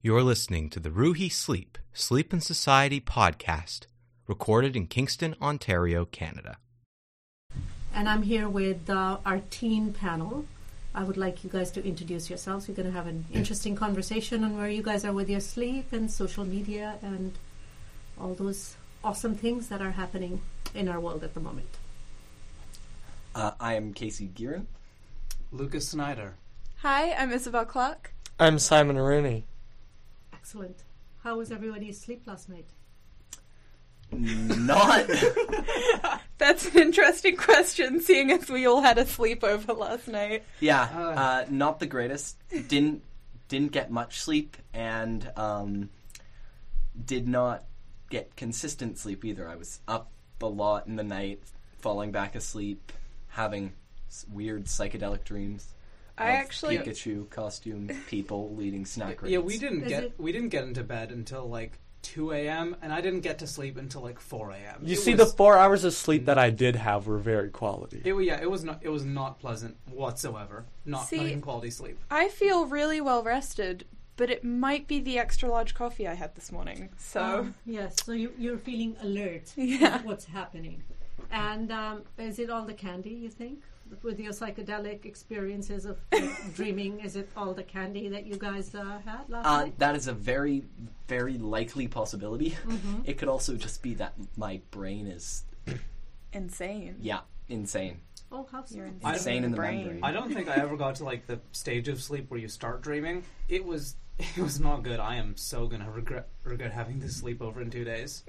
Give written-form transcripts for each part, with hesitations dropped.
You're listening to the Ruhi Sleep, Sleep and Society podcast, recorded in Kingston, Ontario, Canada. And I'm here with our teen panel. I would like you guys to introduce yourselves. We're going to have an interesting conversation on where you guys are with your sleep and social media and all those awesome things that are happening in our world at the moment. I am Casey Gearin. Lucas Snyder. Hi, I'm Isabel Clark. I'm Simon Rooney. Excellent. How was everybody's sleep last night? Not. That's an interesting question, seeing as we all had a sleepover last night. Yeah, not the greatest. Didn't get much sleep, and did not get consistent sleep either. I was up a lot in the night, falling back asleep, having weird psychedelic dreams. I actually Pikachu costume people leading snack raids. Yeah, we didn't get into bed until like 2 a.m. and I didn't get to sleep until like 4 a.m. The 4 hours of sleep that I did have were very quality. It was not pleasant whatsoever. Not even quality sleep. I feel really well rested, but it might be the extra large coffee I had this morning. So yes, so you're feeling alert Yeah. to what's happening. And is it all the candy, you think? With your psychedelic experiences of dreaming, is it all the candy that you guys had last night? That is a very, very likely possibility. Mm-hmm. It could also just be that my brain is... insane. Yeah, insane. Oh, how so? You're Insane in the brain. membrane. I don't think I ever got to like the stage of sleep where you start dreaming. It was not good. I am so gonna regret having this sleepover in 2 days.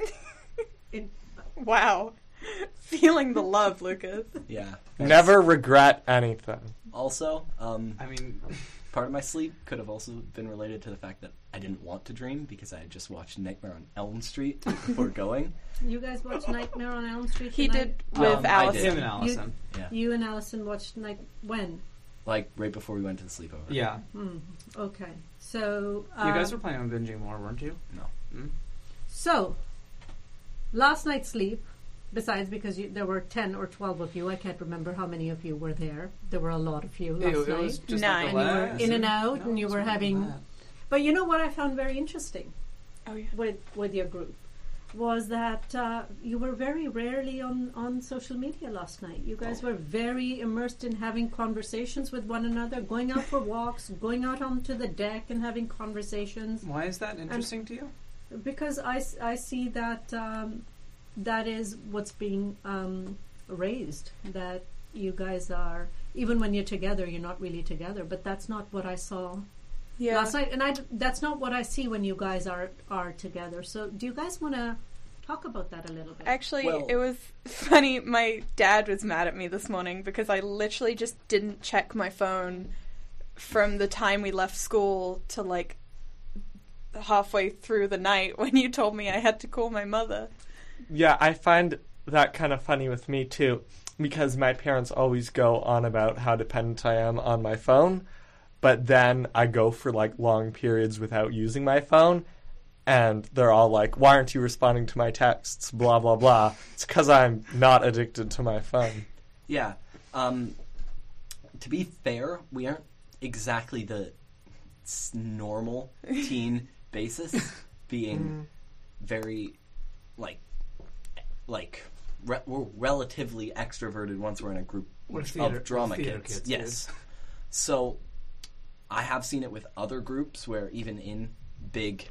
Wow. Feeling the love, Lucas. Yeah. Never regret anything. Also, I mean, part of my sleep could have also been related to the fact that I didn't want to dream because I had just watched Nightmare on Elm Street before going. You guys watched Nightmare on Elm Street He tonight? did with I Allison. did. him and Allison. Yeah. You and Allison watched when? Like, right before we went to the sleepover. Yeah. Okay. So... You guys were planning on binging more, weren't you? No. So, last night's sleep, besides because there were 10 or 12 of you, I can't remember how many of you were there. There were a lot of you last It night. was just Nine. like And you were in and out, No, and you it was were more than having... that. But you know what I found very interesting Oh, yeah. with your group was that you were very rarely on social media last night. You guys were very immersed in having conversations with one another, going out for walks, going out onto the deck and having conversations. Why is that interesting to you? Because I see that that is what's being raised, that you guys are, even when you're together, you're not really together, but that's not what I saw Yeah. last night, and that's not what I see when you guys are together. So do you guys want to talk about that a little bit? Actually, Well- it was funny. My dad was mad at me this morning because I literally just didn't check my phone from the time we left school to like halfway through the night when you told me I had to call my mother. Yeah, I find that kind of funny with me too, because my parents always go on about how dependent I am on my phone, but then I go for like long periods without using my phone, and they're all like, why aren't you responding to my texts, blah, blah, blah. It's because I'm not addicted to my phone. Yeah. To be fair, we aren't exactly the normal teen basis, being very, we're relatively extroverted once we're in a group We're of drama theater kids. kids, Yes. So, I have seen it with other groups where even in big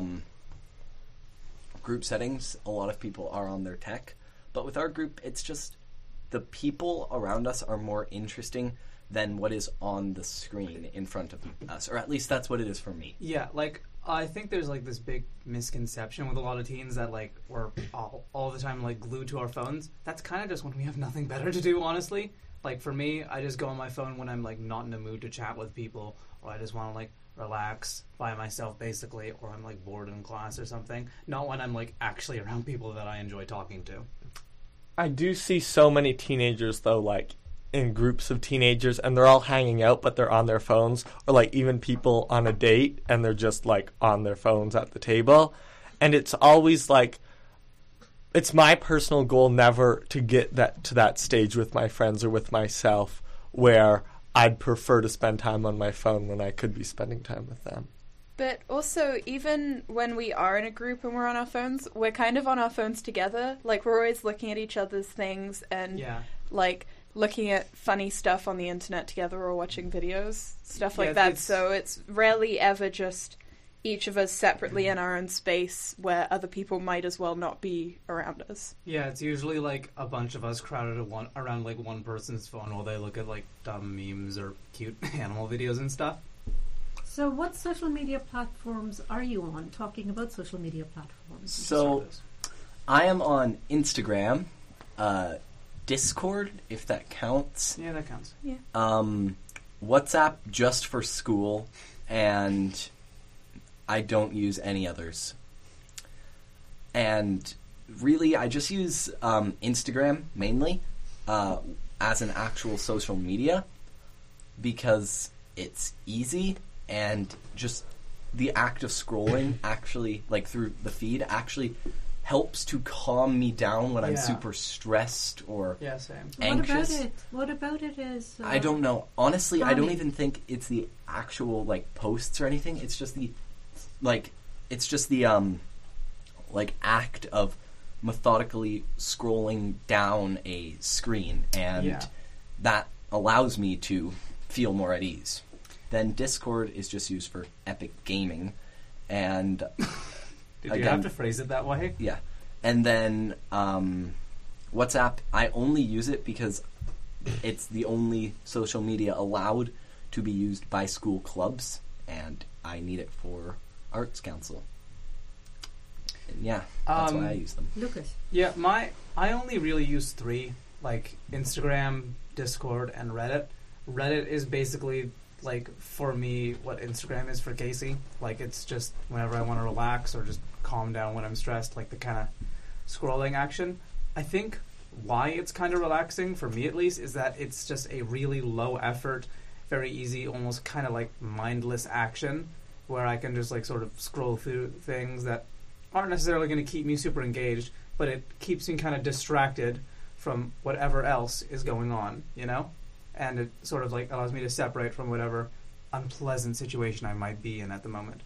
group settings, a lot of people are on their tech. But with our group, it's just the people around us are more interesting than what is on the screen in front of us. Or at least that's what it is for me. Yeah, like, I think there's, like, this big misconception with a lot of teens that, like, we're all the time, like, glued to our phones. That's kind of just when we have nothing better to do, honestly. Like, for me, I just go on my phone when I'm, like, not in the mood to chat with people, or I just want to, like, relax by myself, basically, or I'm, like, bored in class or something. Not when I'm, like, actually around people that I enjoy talking to. I do see so many teenagers, though, like, in groups of teenagers, and they're all hanging out, but they're on their phones, or, like, even people on a date, and they're just, like, on their phones at the table. And it's always, like, it's my personal goal never to get to that stage with my friends or with myself where I'd prefer to spend time on my phone when I could be spending time with them. But also, even when we are in a group and we're on our phones, we're kind of on our phones together. Like, we're always looking at each other's things and, Yeah. like, looking at funny stuff on the internet together or watching videos, stuff like Yeah, that. it's- So it's rarely ever just each of us separately in our own space where other people might as well not be around us. Yeah, it's usually like a bunch of us crowded around like one person's phone while they look at like dumb memes or cute animal videos and stuff. So, what social media platforms are you on? Talking about social media platforms. So, I am on Instagram, Discord, if that counts. Yeah, that counts. WhatsApp just for school, and I don't use any others. And really, I just use Instagram mainly as an actual social media because it's easy and just the act of scrolling actually, like through the feed, actually helps to calm me down when I'm Yeah. super stressed or Yeah, same. anxious. What about it is... I don't know. Honestly, I don't calming. even think it's the actual like posts or anything. It's just the like act of methodically scrolling down a screen, and Yeah. that allows me to feel more at ease. Then Discord is just used for epic gaming, and Did you Again- have to phrase it that way? yeah. And then WhatsApp, I only use it because it's the only social media allowed to be used by school clubs, and I need it for Arts Council. And yeah, that's why I use them. Lucas. Yeah, I only really use 3, like Instagram, Discord, and Reddit. Reddit is basically like for me what Instagram is for Casey. Like it's just whenever I want to relax or just calm down when I'm stressed, like the kind of scrolling action. I think why it's kind of relaxing for me at least is that it's just a really low effort, very easy, almost kind of like mindless action where I can just like sort of scroll through things that aren't necessarily going to keep me super engaged, but it keeps me kind of distracted from whatever else is going on, you know? And it sort of like allows me to separate from whatever unpleasant situation I might be in at the moment.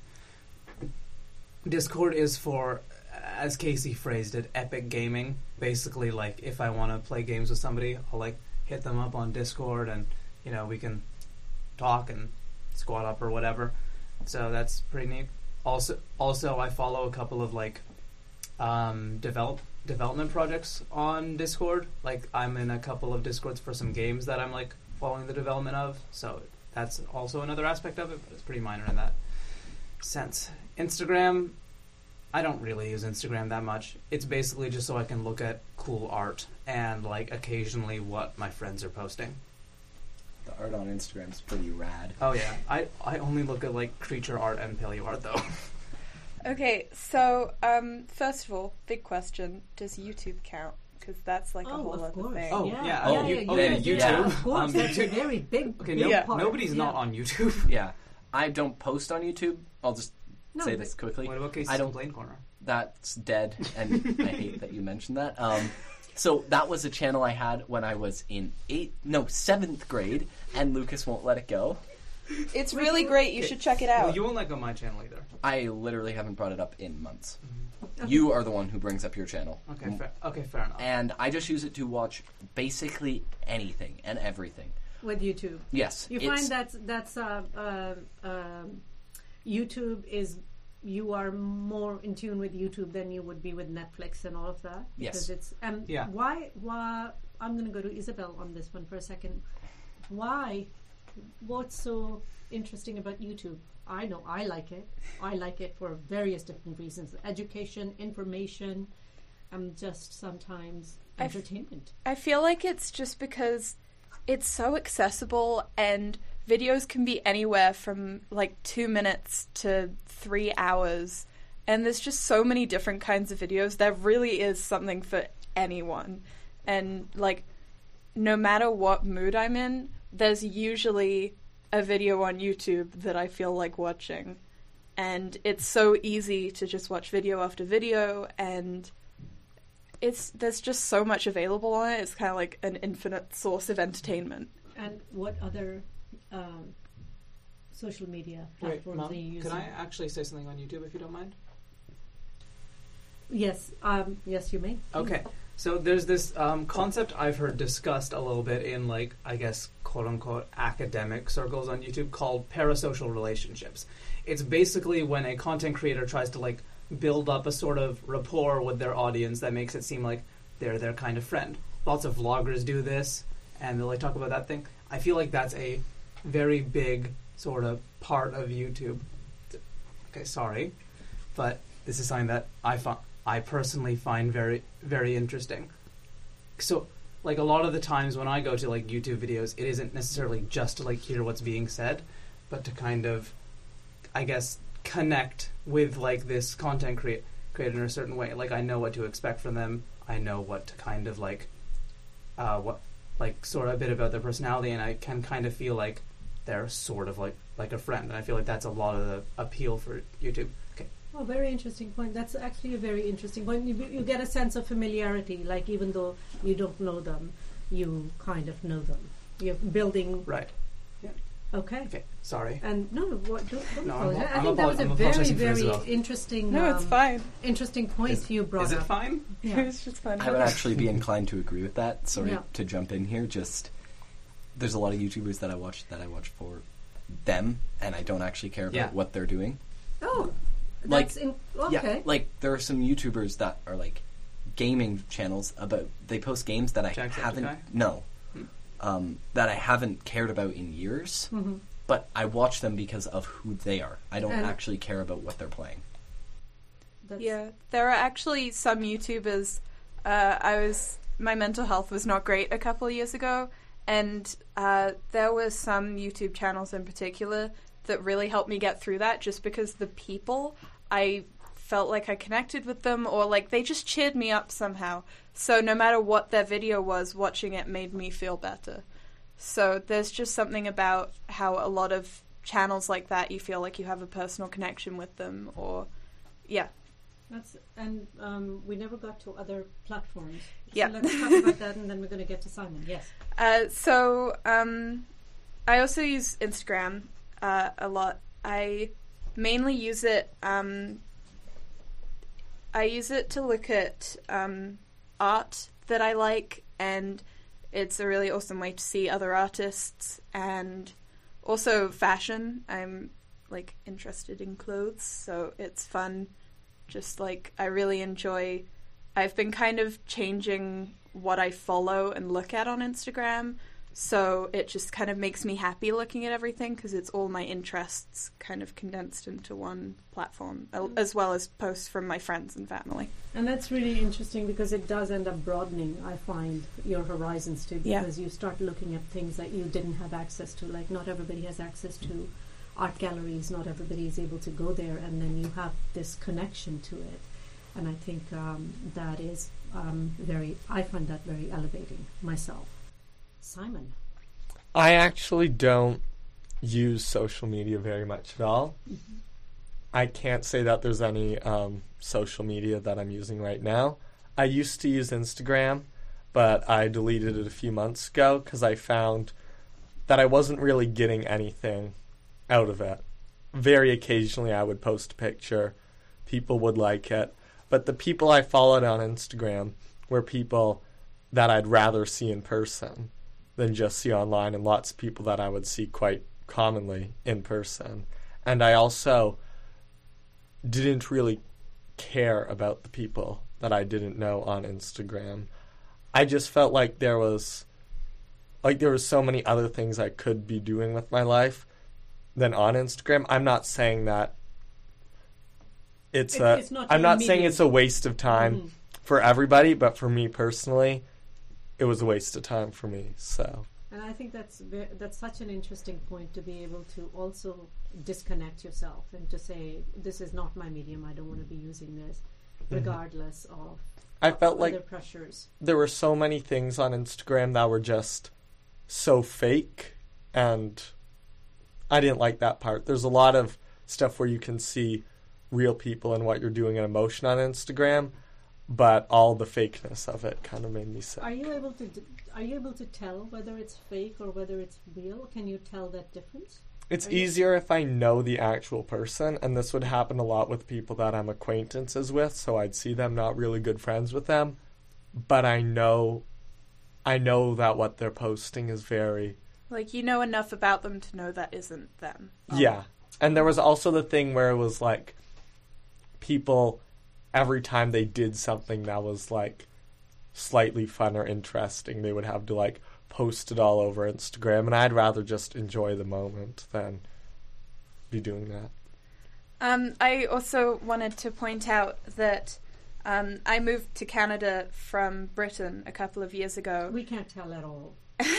Discord is for, as Casey phrased it, epic gaming. Basically, like, if I want to play games with somebody, I'll, like, hit them up on Discord and, you know, we can talk and squat up or whatever. So that's pretty neat. Also, I follow a couple of, like, development projects on Discord. Like, I'm in a couple of Discords for some games that I'm, like, following the development of. So that's also another aspect of it, but it's pretty minor in that sense. Instagram, I don't really use Instagram that much. It's basically just so I can look at cool art and, like, occasionally what my friends are posting. The art on Instagram is pretty rad. Oh, yeah. I only look at, like, creature art and paleo art, though. Okay, so, first of all, big question, does YouTube count? Because that's like a whole of other course. thing. Oh, yeah. yeah. Oh, yeah, you- yeah, okay, yeah, YouTube. Of course, that's a YouTube. very big, Okay, big Yeah. part. nobody's not Yeah. on YouTube. Yeah, I don't post on YouTube. I'll just No, say but- this quickly. What about Casey's I don't- Complaint Corner? That's dead, and I hate that you mentioned that. So that was a channel I had when I was in 7th grade, and Lucas won't let it go. It's really great, you should check it out. Well, you won't let go my channel either. I literally haven't brought it up in months. You are the one who brings up your channel. Okay, fair enough. And I just use it to watch basically anything and everything. With YouTube. Yes. You find that's YouTube is, you are more in tune with YouTube than you would be with Netflix and all of that. Yes. Because it's Yeah. why I'm going to go to Isabel on this one for a second. Why? What's so interesting about YouTube? I know I like it. I like it for various different reasons: education, information, just sometimes entertainment. I feel like it's just because it's so accessible and videos can be anywhere from like 2 minutes to 3 hours, and there's just so many different kinds of videos. There really is something for anyone, and like no matter what mood I'm in, there's usually a video on YouTube that I feel like watching, and it's so easy to just watch video after video, and there's just so much available on it. It's kind of like an infinite source of entertainment. And what other social media Wait, platforms Mom, are you using? can I actually say something on YouTube if you don't mind? Yes, yes, you may. Okay, so there's this concept I've heard discussed a little bit in, like, I guess, quote-unquote academic circles on YouTube called parasocial relationships. It's basically when a content creator tries to, like, build up a sort of rapport with their audience that makes it seem like they're their kind of friend. Lots of vloggers do this, and they'll, like, talk about that thing. I feel like that's a very big sort of part of YouTube. Okay, sorry, but this is something that I personally find very, very interesting. So, like, a lot of the times when I go to, like, YouTube videos, it isn't necessarily just to, like, hear what's being said, but to kind of, I guess, connect with, like, this content creator in a certain way. Like, I know what to expect from them. I know what to kind of, like, sort of a bit about their personality, and I can kind of feel like they're sort of like a friend. And I feel like that's a lot of the appeal for YouTube. Okay. Oh, very interesting point. That's actually a very interesting point. You get a sense of familiarity, like even though you don't know them, you kind of know them. You're building. Right. Okay. Okay. Sorry. And don't No, apologize. I I'm think that was a I'm very, apologizing for this very as well. interesting. No, it's fine. Interesting point you brought Is it up. fine? Yeah. It was just fun. I would actually be inclined to agree with that. Sorry Yeah. to jump in here. Just there's a lot of YouTubers that I watch for them, and I don't actually care about Yeah. what they're doing. Oh, Like, that's okay. Yeah, like there are some YouTubers that are like gaming channels about they post games that I haven't that I haven't cared about in years. Mm-hmm. But I watch them because of who they are. I don't And- actually care about what they're playing. Yeah, there are actually some YouTubers. My mental health was not great a couple of years ago, and there were some YouTube channels in particular that really helped me get through that. Just because the people, I felt like I connected with them, or like they just cheered me up somehow. So no matter what their video was, watching it made me feel better. So there's just something about how a lot of channels like that, you feel like you have a personal connection with them, or yeah. We never got to other platforms. Yeah. So let's talk about that, and then we're going to get to Simon. Yes. I also use Instagram a lot. I mainly use it. I use it to look at art that I like, and it's a really awesome way to see other artists, and also fashion. I'm like interested in clothes, so it's fun. Just like I really enjoy. I've been kind of changing what I follow and look at on Instagram, so it just kind of makes me happy looking at everything because it's all my interests kind of condensed into one platform, as well as posts from my friends and family. And that's really interesting because it does end up broadening, I find, your horizons too, because you start looking at things that you didn't have access to. Like, not everybody has access to art galleries, not everybody is able to go there, and then you have this connection to it. And I think that is I find that very elevating myself. Simon. I actually don't use social media very much at all. Mm-hmm. I can't say that there's any social media that I'm using right now. I used to use Instagram, but I deleted it a few months ago because I found that I wasn't really getting anything out of it. Very occasionally I would post a picture. People would like it. But the people I followed on Instagram were people that I'd rather see in person than just see online, and lots of people that I would see quite commonly in person. And I also didn't really care about the people that I didn't know on Instagram. I just felt like there was so many other things I could be doing with my life than on Instagram. I'm not saying that I'm not saying it's a waste of time for everybody, but for me personally, it was a waste of time for me. So, and I think that's such an interesting point, to be able to also disconnect yourself and to say, this is not my medium, I don't want to be using this, regardless of I felt other like pressures. There were so many things on Instagram that were just so fake, and I didn't like that part. There's a lot of stuff where you can see real people and what you're doing in emotion on Instagram, but all the fakeness of it kind of made me sick. Are you able to tell whether it's fake or whether it's real? Can you tell that difference? It's easier if I know the actual person, and this would happen a lot with people that I'm acquaintances with, so I'd see them, not really good friends with them, but I know that what they're posting is very... Like, you know enough about them to know that isn't them. Yeah. And there was also the thing where it was like, people, every time they did something that was like slightly fun or interesting, they would have to like post it all over Instagram, and I'd rather just enjoy the moment than be doing that. I also wanted to point out that I moved to Canada from Britain a couple of years ago. We can't tell at all.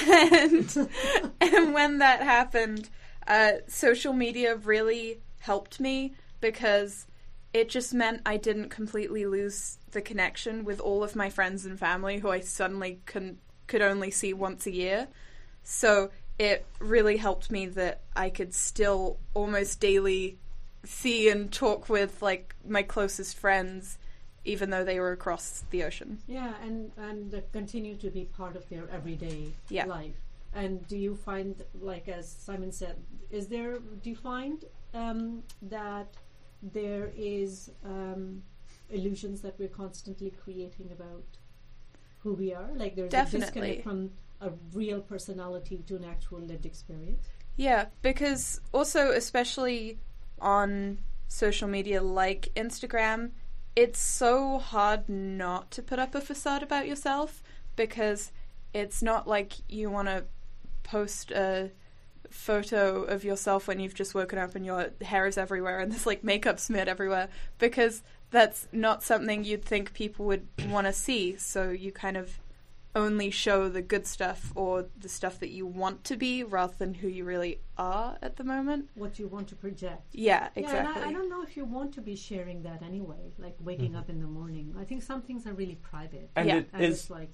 and when that happened, social media really helped me because it just meant I didn't completely lose the connection with all of my friends and family who I suddenly could only see once a year. So it really helped me that I could still almost daily see and talk with like my closest friends, even though they were across the ocean. Yeah, and continue to be part of their everyday life. And do you find, like as Simon said, do you find that there is illusions that we're constantly creating about who we are? Like there's a disconnect from a real personality to an actual lived experience? Yeah, because also, especially on social media like Instagram, it's so hard not to put up a facade about yourself, because it's not like you want to post a photo of yourself when you've just woken up and your hair is everywhere and there's like makeup smeared everywhere, because that's not something you'd think people would want to see. So you kind of only show the good stuff or the stuff that you want to be rather than who you really are at the moment. What you want to project. Yeah, exactly. Yeah, and I don't know if you want to be sharing that anyway, like waking up in the morning. I think some things are really private. And it's like,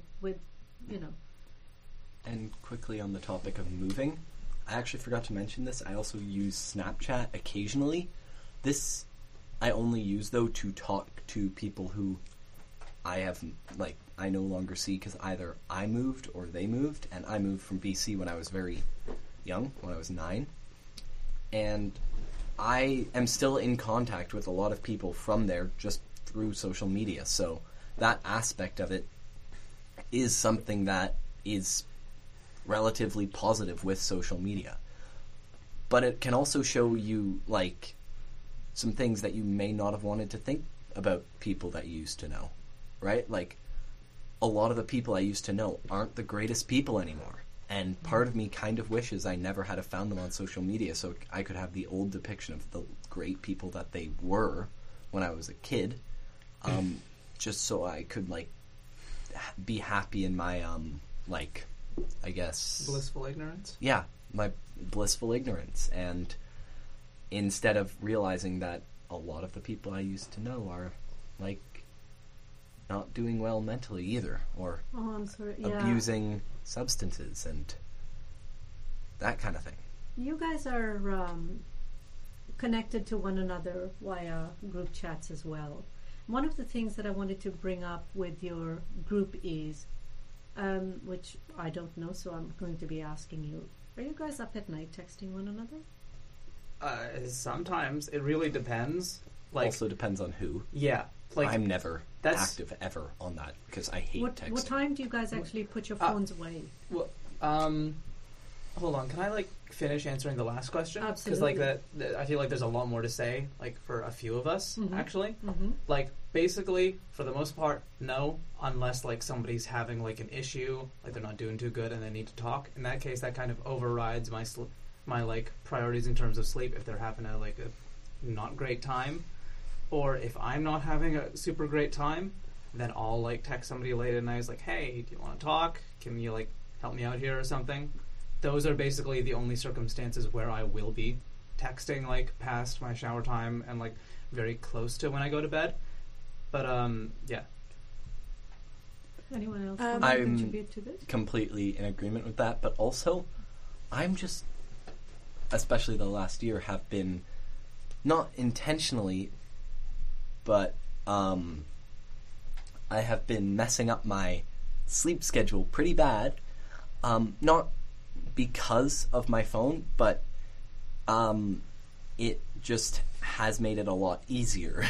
And quickly on the topic of moving, I actually forgot to mention this. I also use Snapchat occasionally. This I only use, though, to talk to people who I no longer see, because either I moved or they moved, and I moved from BC when I was very young, when I was 9. And I am still in contact with a lot of people from there just through social media. So that aspect of it is something that is relatively positive with social media. But it can also show you, like, some things that you may not have wanted to think about people that you used to know, right? Like, a lot of the people I used to know aren't the greatest people anymore. And part of me kind of wishes I never had have found them on social media so I could have the old depiction of the great people that they were when I was a kid, just so I could, like, be happy in my, I guess... blissful ignorance? Yeah, my blissful ignorance. And instead of realizing that a lot of the people I used to know are, like, not doing well mentally either, or abusing substances and that kind of thing. You guys are connected to one another via group chats as well. One of the things that I wanted to bring up with your group is, which I don't know, so I'm going to be asking you, are you guys up at night texting one another? Sometimes. It really depends. Like, also depends on who. Yeah. Like, I'm never active ever on that because I hate texting. What time do you guys actually put your phones away? Well, hold on. Can I finish answering the last question? Absolutely. Because I feel like there's a lot more to say. Like for a few of us, actually. Mm-hmm. Like basically, for the most part, no. Unless like somebody's having like an issue, like they're not doing too good and they need to talk. In that case, that kind of overrides my like priorities in terms of sleep. If they're having a not great time. Or if I'm not having a super great time, then I'll like text somebody late at night. It's like, hey, do you want to talk? Can you like help me out here or something? Those are basically the only circumstances where I will be texting like past my shower time and like very close to when I go to bed. But yeah. Anyone else want to contribute to this? Completely in agreement with that, but also I'm just, especially the last year, have been not intentionally, but I have been messing up my sleep schedule pretty bad. Not because of my phone, but It just has made it a lot easier.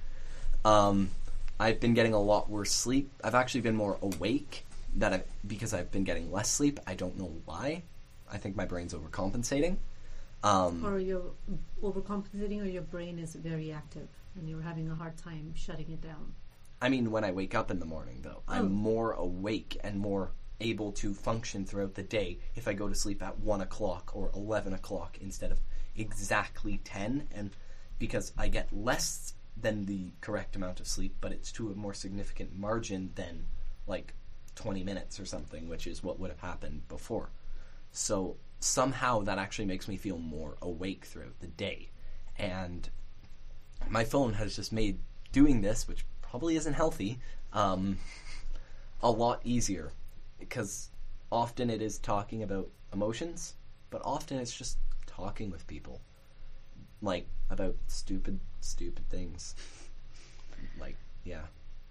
I've been getting a lot worse sleep. I've actually been more awake because I've been getting less sleep. I don't know why. I think my brain's overcompensating. Or you're overcompensating, or your brain is very active and you're having a hard time shutting it down. I mean, when I wake up in the morning, though, I'm more awake and more able to function throughout the day if I go to sleep at 1 o'clock or 11 o'clock instead of exactly 10, and because I get less than the correct amount of sleep, but it's to a more significant margin than like 20 minutes or something, which is what would have happened before. So somehow that actually makes me feel more awake throughout the day, and my phone has just made doing this, which probably isn't healthy, a lot easier, because often it is talking about emotions, but often it's just talking with people, like, about stupid things. Like, yeah.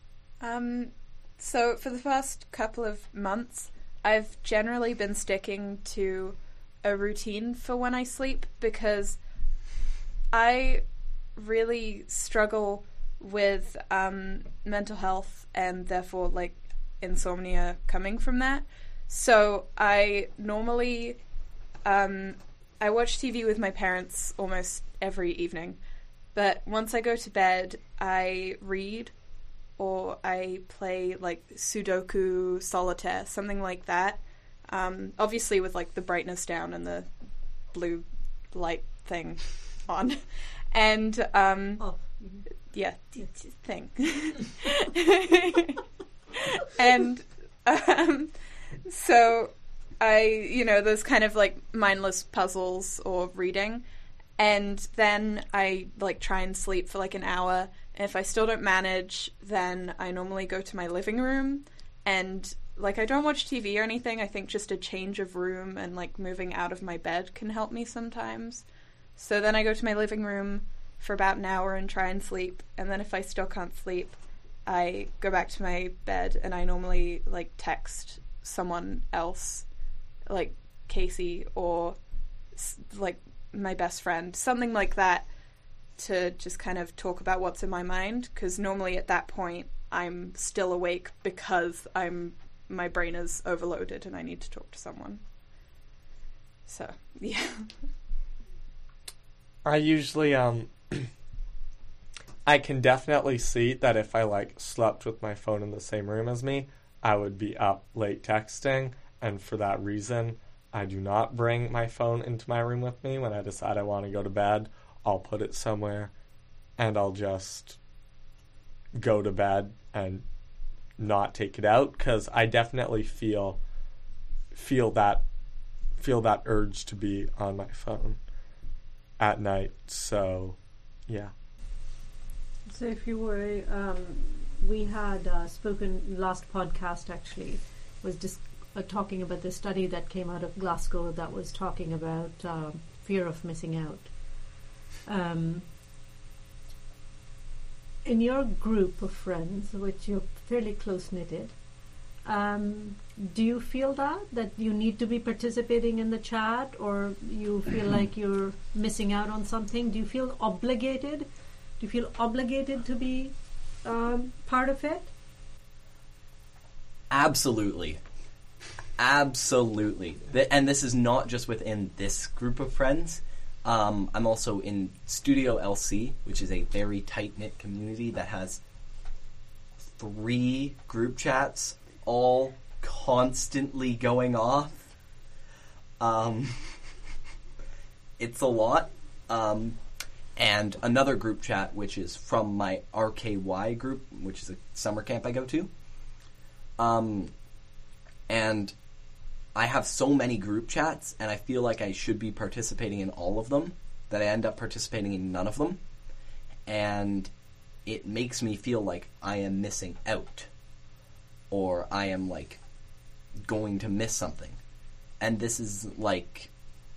So for the past couple of months, I've generally been sticking to a routine for when I sleep, because I really struggle with mental health and therefore like insomnia coming from that. So I normally I watch TV with my parents almost every evening, but once I go to bed I read or I play like Sudoku, Solitaire, something like that, obviously with like the brightness down and the blue light thing on, and yeah, thing. And so I, those kind of like mindless puzzles or reading, and then I like try and sleep for like an hour, and if I still don't manage, then I normally go to my living room, and like I don't watch TV or anything. I think just a change of room and like moving out of my bed can help me sometimes. So then I go to my living room for about an hour and try and sleep, and then if I still can't sleep, I go back to my bed and I normally like text someone else, like Casey or like my best friend, something like that, to just kind of talk about what's in my mind, because normally at that point I'm still awake because my brain is overloaded and I need to talk to someone. So yeah. I usually I can definitely see that if I like slept with my phone in the same room as me, I would be up late texting, and for that reason I do not bring my phone into my room with me. When I decide I want to go to bed, I'll put it somewhere and I'll just go to bed and not take it out, because I definitely feel that urge to be on my phone at night. So yeah. So if you were, we had spoken last podcast actually, was just talking about the study that came out of Glasgow that was talking about fear of missing out. In your group of friends, which you're fairly close-knitted, do you feel that you need to be participating in the chat, or you feel like you're missing out on something? Do you feel obligated? Do you feel obligated to be part of it? Absolutely. Absolutely. And this is not just within this group of friends. I'm also in Studio LC, which is a very tight-knit community that has 3 group chats, all constantly going off. It's a lot. And another group chat, which is from my RKY group, which is a summer camp I go to. And I have so many group chats, and I feel like I should be participating in all of them, that I end up participating in none of them. And it makes me feel like I am missing out, or I am like going to miss something. And this is like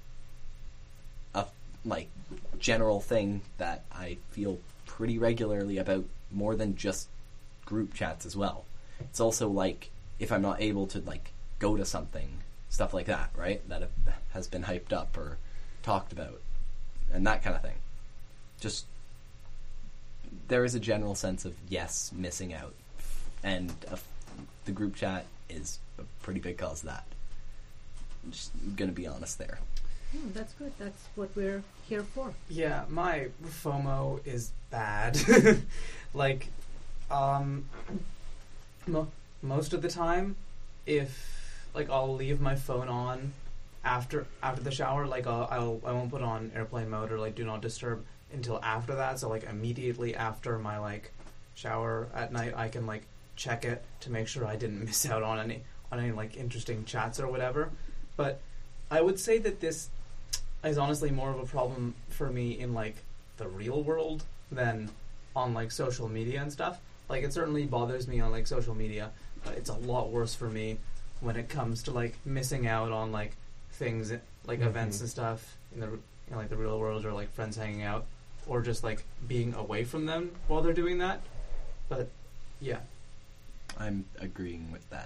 a general thing that I feel pretty regularly about, more than just group chats as well. It's also like if I'm not able to like go to something, stuff like that, right? That has been hyped up or talked about. and that kind of thing. Just, there is a general sense of, yes, missing out. And the group chat is a pretty big cause of that. I'm just going to be honest there. Oh, that's good. That's what we're here for. Yeah, my FOMO is bad. Like, most of the time, if, like, I'll leave my phone on after the shower, like, I won't put on airplane mode or, like, do not disturb until after that. So, like, immediately after my, like, shower at night, I can, like, check it to make sure I didn't miss out on any like, interesting chats or whatever. But I would say that this is honestly more of a problem for me in, like, the real world than on, like, social media and stuff. Like, it certainly bothers me on, like, social media, but it's a lot worse for me when it comes to, like, missing out on, like, things, like, events and stuff in the, like, the real world, or, like, friends hanging out, or just, like, being away from them while they're doing that. But, yeah. I'm agreeing with that.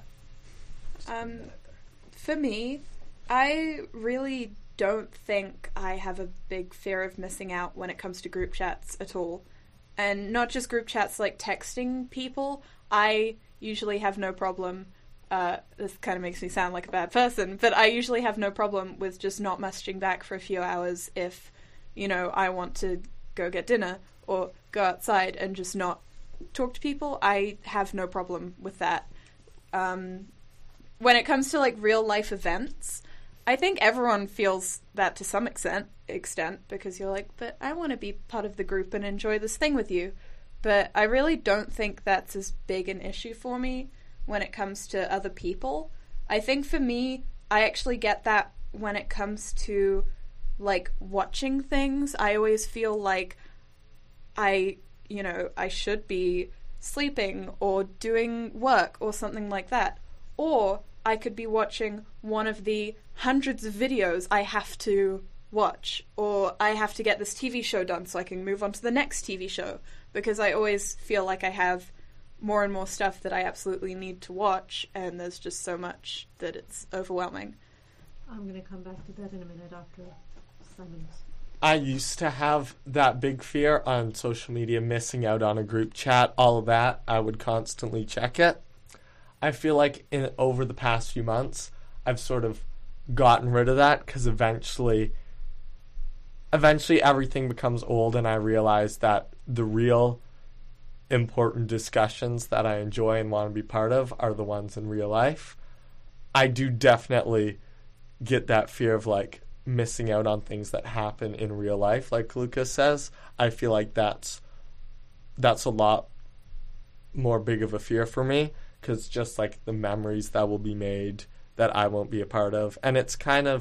For me, I really don't think I have a big fear of missing out when it comes to group chats at all. And not just group chats, like texting people. I usually have no problem. This kind of makes me sound like a bad person, but I usually have no problem with just not messaging back for a few hours if, you know, I want to go get dinner or go outside and just not talk to people. I have no problem with that. When it comes to, like, real life events, I think everyone feels that to some extent, because you're like, but I want to be part of the group and enjoy this thing with you. But I really don't think that's as big an issue for me when it comes to other people. I think for me, I actually get that when it comes to, like, watching things. I always feel like I should be sleeping or doing work or something like that. Or I could be watching one of the hundreds of videos I have to watch, or I have to get this TV show done so I can move on to the next TV show, because I always feel like I have more and more stuff that I absolutely need to watch, and there's just so much that it's overwhelming. I'm going to come back to that in a minute after Simon's. I used to have that big fear on social media, missing out on a group chat, all of that. I would constantly check it. I feel like over the past few months, I've sort of gotten rid of that, because eventually everything becomes old, and I realize that the real important discussions that I enjoy and want to be part of are the ones in real life. I do definitely get that fear of, like, missing out on things that happen in real life, like Lucas says. I feel like that's a lot more big of a fear for me, because just, like, the memories that will be made that I won't be a part of. And it's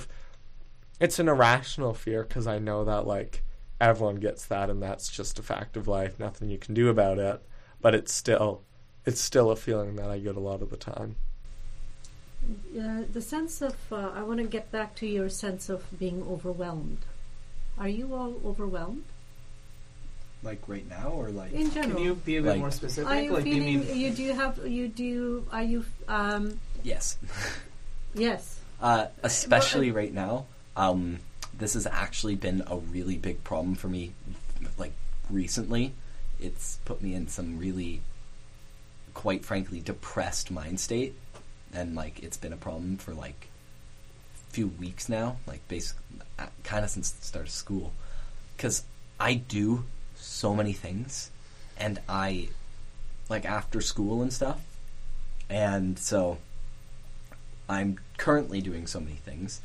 an irrational fear, because I know that, like, everyone gets that, and that's just a fact of life, nothing you can do about it. But it's still a feeling that I get a lot of the time. The sense of, I want to get back to your sense of being overwhelmed. Are you all overwhelmed? Like right now, or like in general? Can you be a bit Like, more specific? Are you Like, feeling, you mean yes. Yes. Especially right now. This has actually been a really big problem for me, like, recently. It's put me in some really, quite frankly, depressed mind state. And, like, it's been a problem for, like, a few weeks now. Like, basically, kind of since the start of school. Because I do so many things. And I, like, after school and stuff. And so I'm currently doing so many things.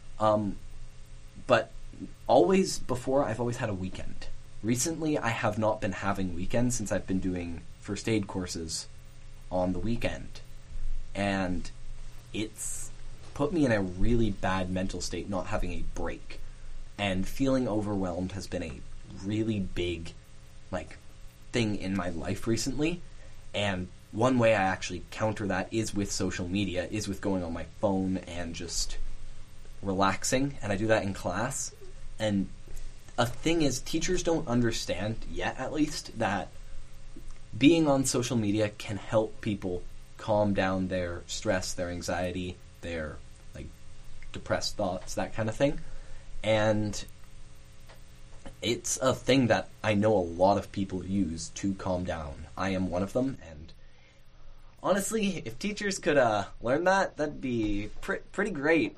But always before, I've always had a weekend. Recently, I have not been having weekends since I've been doing first aid courses on the weekend. And it's put me in a really bad mental state not having a break. And feeling overwhelmed has been a really big, like, thing in my life recently. And one way I actually counter that is with social media, is with going on my phone and just relaxing. And I do that in class. And a thing is, teachers don't understand, yet at least, that being on social media can help people calm down their stress, their anxiety, their, like, depressed thoughts, that kind of thing. And it's a thing that I know a lot of people use to calm down. I am one of them, and honestly, if teachers could learn that, that'd be pretty great.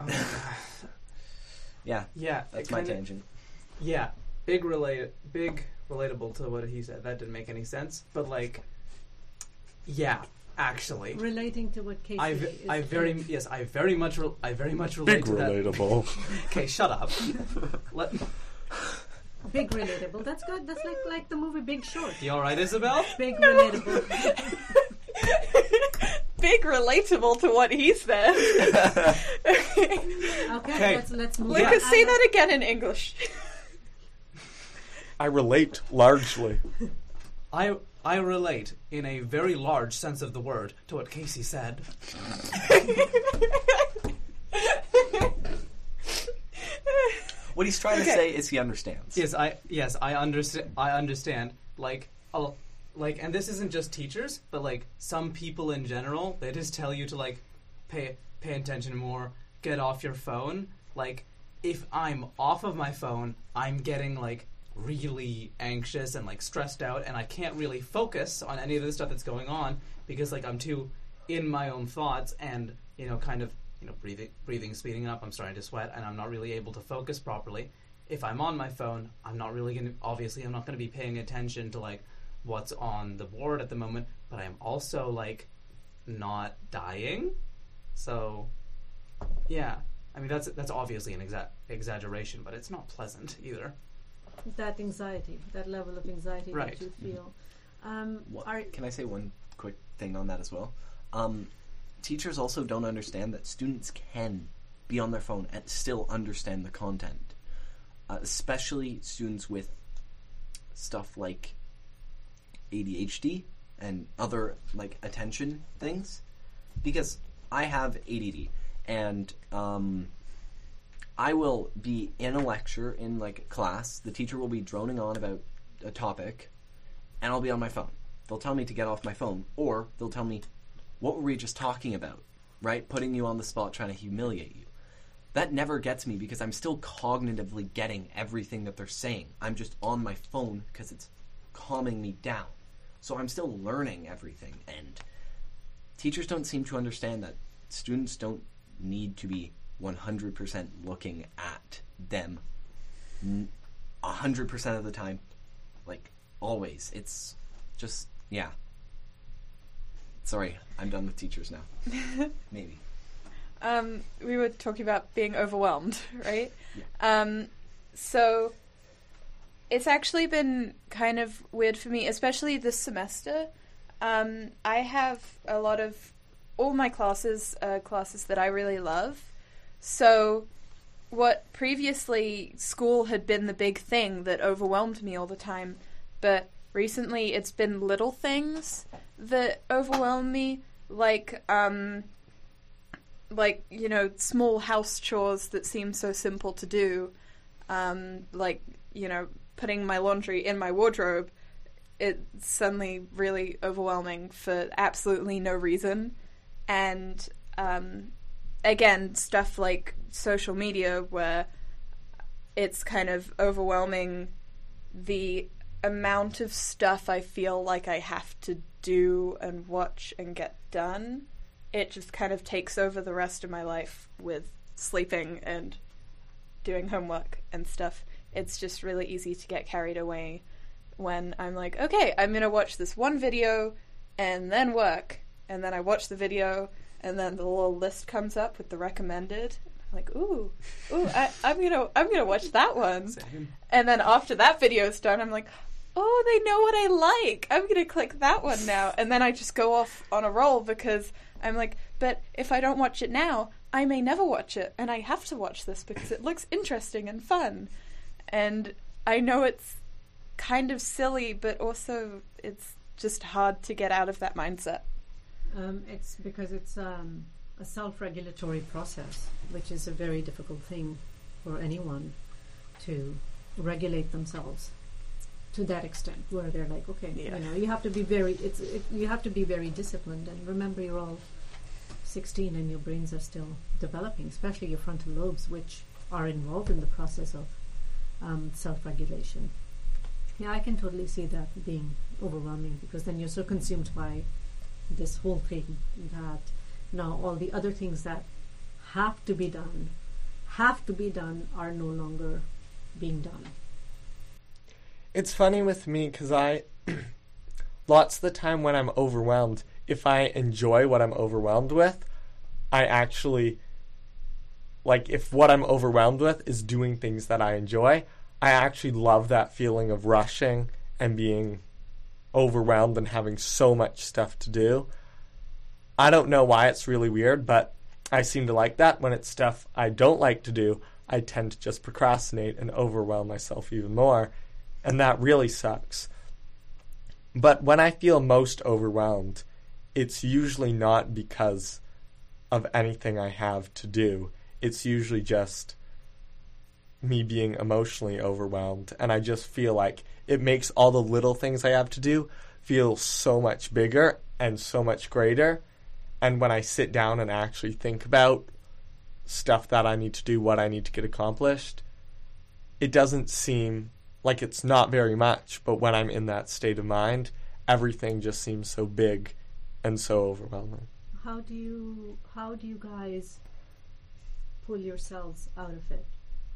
Yeah, that's my tangent. Yeah, big relatable to what he said. That didn't make any sense, but like, yeah, actually, Relating to what Casey I very much relate Big to that. relatable. Okay, shut up. Big relatable. That's good. That's like the movie Big Short. You all right, Isabel? Big relatable. Big relatable to what he said. Okay, let's move on. Lucas, say that again in English. I relate largely. I relate in a very large sense of the word to what Casey said. What he's trying to say is he understands. Yes, I understand. Like, and this isn't just teachers, but like some people in general, they just tell you to like pay attention more, get off your phone. Like, if I'm off of my phone, I'm getting like really anxious and like stressed out, and I can't really focus on any of the stuff that's going on because like I'm too in my own thoughts, and kind of breathing speeding up, I'm starting to sweat, and I'm not really able to focus properly. If I'm on my phone, I'm not going to be paying attention to like what's on the board at the moment, but I'm also like not dying. So yeah, I mean that's obviously an exaggeration, but it's not pleasant either. That anxiety, that level of anxiety Right. that you feel. Can I say one quick thing on that as well? Teachers also don't understand that students can be on their phone and still understand the content, especially students with stuff like ADHD and other like attention things, because I have ADD, and I will be in a lecture in like a class, the teacher will be droning on about a topic, and I'll be on my phone. They'll tell me to get off my phone, or they'll tell me, what were we just talking about, right? Putting you on the spot, trying to humiliate you. That never gets me because I'm still cognitively getting everything that they're saying. I'm just on my phone because it's calming me down. So I'm still learning everything, and teachers don't seem to understand that students don't need to be 100% looking at them 100% of the time, like always. It's just, yeah. Sorry, I'm done with teachers now. Maybe. We were talking about being overwhelmed, right? Yeah. So it's actually been kind of weird for me, especially this semester. I have a lot of all my classes that I really love. So what previously school had been the big thing that overwhelmed me all the time, but recently it's been little things that overwhelm me, like small house chores that seem so simple to do, like putting my laundry in my wardrobe. It's suddenly really overwhelming for absolutely no reason. And again, stuff like social media, where it's kind of overwhelming the amount of stuff I feel like I have to do and watch and get done. It just kind of takes over the rest of my life with sleeping and doing homework and stuff. It's just really easy to get carried away when I'm like, okay, I'm going to watch this one video and then work. And then I watch the video and then the little list comes up with the recommended. I'm like, ooh, I'm gonna watch that one. Same. And then after that video's done, I'm like, oh, they know what I like. I'm going to click that one now. And then I just go off on a roll because I'm like, but if I don't watch it now, I may never watch it. And I have to watch this because it looks interesting and fun. And I know it's kind of silly, but also it's just hard to get out of that mindset. It's because it's a self-regulatory process, which is a very difficult thing for anyone to regulate themselves to that extent, where they're like, okay, you have to be you have to be very disciplined. And remember, you're all 16 and your brains are still developing, especially your frontal lobes, which are involved in the process of self-regulation. Yeah, I can totally see that being overwhelming, because then you're so consumed by this whole thing that now all the other things that have to be done are no longer being done. It's funny with me because I, lots of the time when I'm overwhelmed, if I enjoy what I'm overwhelmed with, I actually, like, if what I'm overwhelmed with is doing things that I enjoy, I actually love that feeling of rushing and being overwhelmed and having so much stuff to do. I don't know why, it's really weird, but I seem to like that. When it's stuff I don't like to do, I tend to just procrastinate and overwhelm myself even more, and that really sucks. But when I feel most overwhelmed, it's usually not because of anything I have to do. It's usually just me being emotionally overwhelmed, and I just feel like it makes all the little things I have to do feel so much bigger and so much greater. And when I sit down and actually think about stuff that I need to do, what I need to get accomplished, it doesn't seem like it's not very much, but when I'm in that state of mind, everything just seems so big and so overwhelming. How do you guys pull yourselves out of it?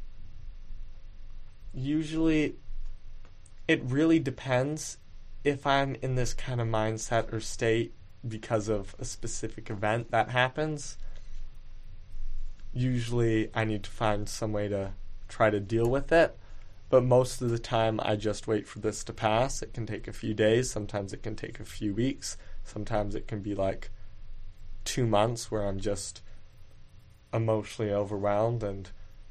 Usually, it really depends if I'm in this kind of mindset or state because of a specific event that happens. Usually, I need to find some way to try to deal with it. But most of the time, I just wait for this to pass. It can take a few days. Sometimes it can take a few weeks. Sometimes it can be like 2 months where I'm just emotionally overwhelmed. And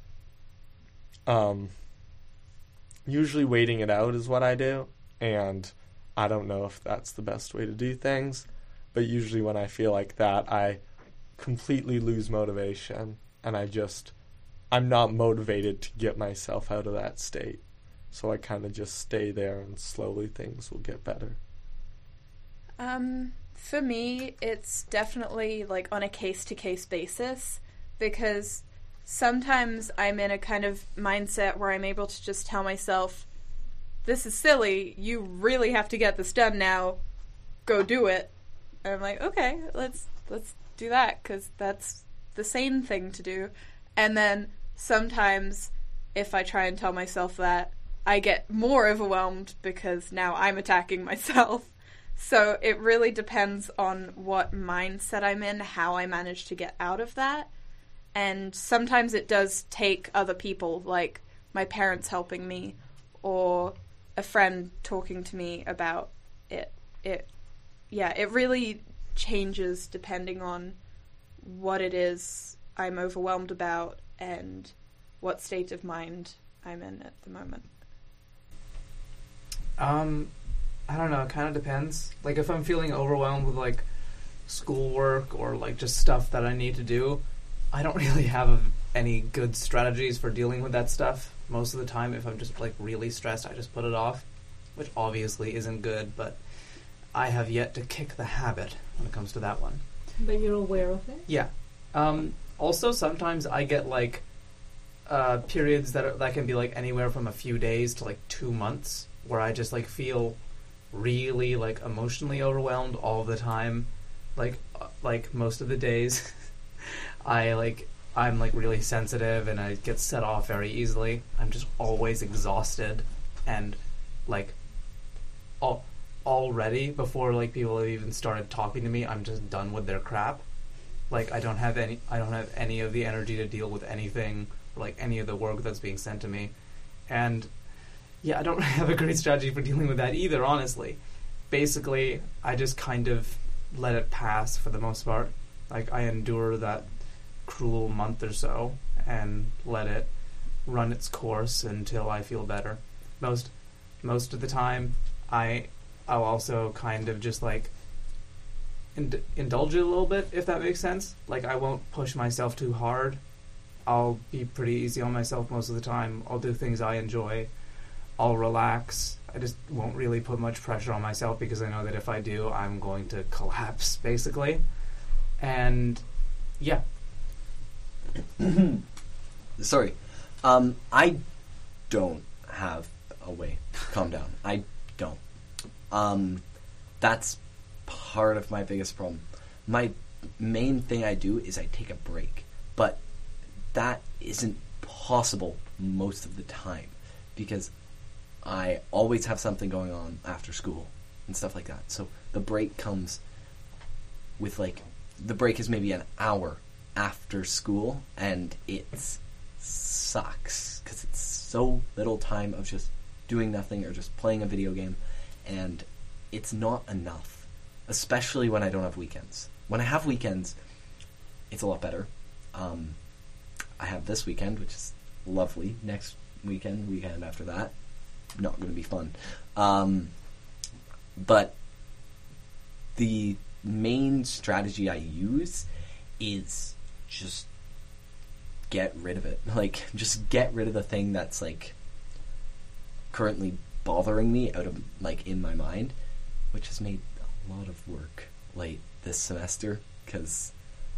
usually waiting it out is what I do. And I don't know if that's the best way to do things. But usually when I feel like that, I completely lose motivation. And I'm not motivated to get myself out of that state. So I kind of just stay there, and slowly things will get better. For me, it's definitely like on a case-to-case basis, because sometimes I'm in a kind of mindset where I'm able to just tell myself, this is silly, you really have to get this done now, go do it. And I'm like, okay, let's do that, because that's the sane thing to do. And then sometimes if I try and tell myself that, I get more overwhelmed because now I'm attacking myself. So it really depends on what mindset I'm in, how I manage to get out of that. And sometimes it does take other people, like my parents helping me or a friend talking to me about it. It really changes depending on what it is I'm overwhelmed about and what state of mind I'm in at the moment. I don't know, it kind of depends. Like, if I'm feeling overwhelmed with, like, schoolwork or, like, just stuff that I need to do, I don't really have any good strategies for dealing with that stuff. Most of the time, if I'm just, like, really stressed, I just put it off, which obviously isn't good, but I have yet to kick the habit when it comes to that one. But you're aware of it? Yeah. Also, sometimes I get, like, periods that can be, like, anywhere from a few days to, like, 2 months, where I just, like, feel really, like, emotionally overwhelmed all the time. Like most of the days. I'm, like, really sensitive, and I get set off very easily. I'm just always exhausted, and, like, already, before, like, people have even started talking to me, I'm just done with their crap. Like, I don't have any of the energy to deal with anything, or, like, any of the work that's being sent to me. And yeah, I don't have a great strategy for dealing with that either, honestly. Basically, I just kind of let it pass for the most part. Like, I endure that cruel month or so and let it run its course until I feel better. Most of the time, I'll also kind of just, like, indulge it a little bit, if that makes sense. Like, I won't push myself too hard. I'll be pretty easy on myself most of the time. I'll do things I enjoy. I'll relax. I just won't really put much pressure on myself, because I know that if I do, I'm going to collapse, basically. And yeah. Sorry. I don't have a way to calm down. I don't. That's part of my biggest problem. My main thing I do is I take a break, but that isn't possible most of the time because I always have something going on after school and stuff like that. So the break comes with the break is maybe an hour after school, and it sucks because it's so little time of just doing nothing or just playing a video game, and it's not enough, especially when I don't have weekends. When I have weekends, it's a lot better. I have this weekend, which is lovely. Next weekend after that, not going to be fun. But the main strategy I use is just get rid of it. Just get rid of the thing that's currently bothering me out of in my mind, which has made a lot of work late this semester because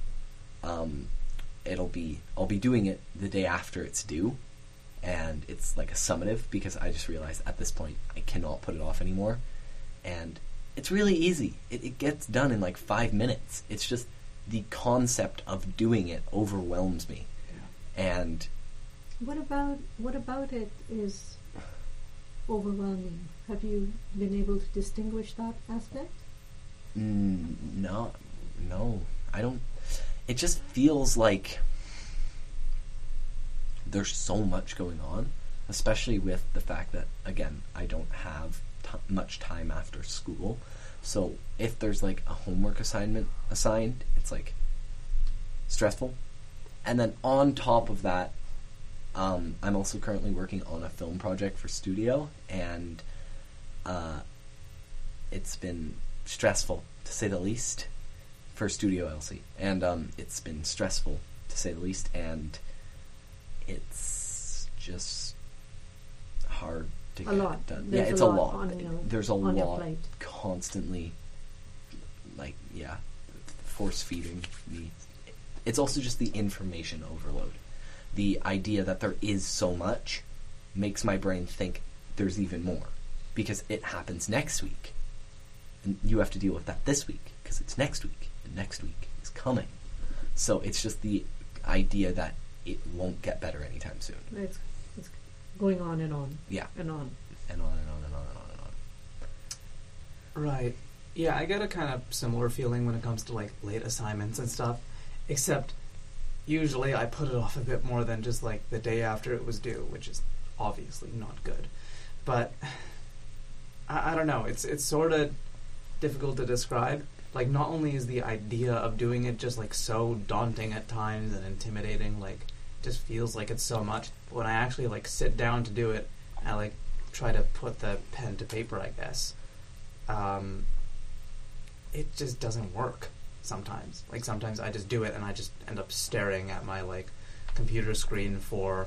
I'll be doing it the day after it's due, and it's like a summative because I just realized at this point I cannot put it off anymore, and it's really easy. It gets done in 5 minutes. It's just the concept of doing it overwhelms me. And what about it is overwhelming? Have you been able to distinguish that aspect? No, I don't. It just feels like there's so much going on, especially with the fact that, again, I don't have much time after school. So if there's a homework assignment assigned, it's stressful. And then on top of that, I'm also currently working on a film project for studio, and it's been stressful to say the least for Studio LC, and it's been stressful to say the least, and it's just hard to get it done. There's it's a a lot lot. There's a on your lot plate. constantly, force feeding me. It's also just the information overload. The idea that there is so much makes my brain think there's even more, because it happens next week, and you have to deal with that this week because it's next week, and next week is coming. So it's just the idea that it won't get better anytime soon. It's going on and on. Yeah. And on. And on and on and on and on and on. Right. Yeah, I get a kind of similar feeling when it comes to late assignments and stuff, except usually I put it off a bit more than just the day after it was due, which is obviously not good. But I don't know, it's sort of difficult to describe. Not only is the idea of doing it just so daunting at times and intimidating, it just feels like it's so much. But when I actually sit down to do it, I try to put the pen to paper, I guess. It just doesn't work sometimes. Sometimes I just do it and I just end up staring at my computer screen for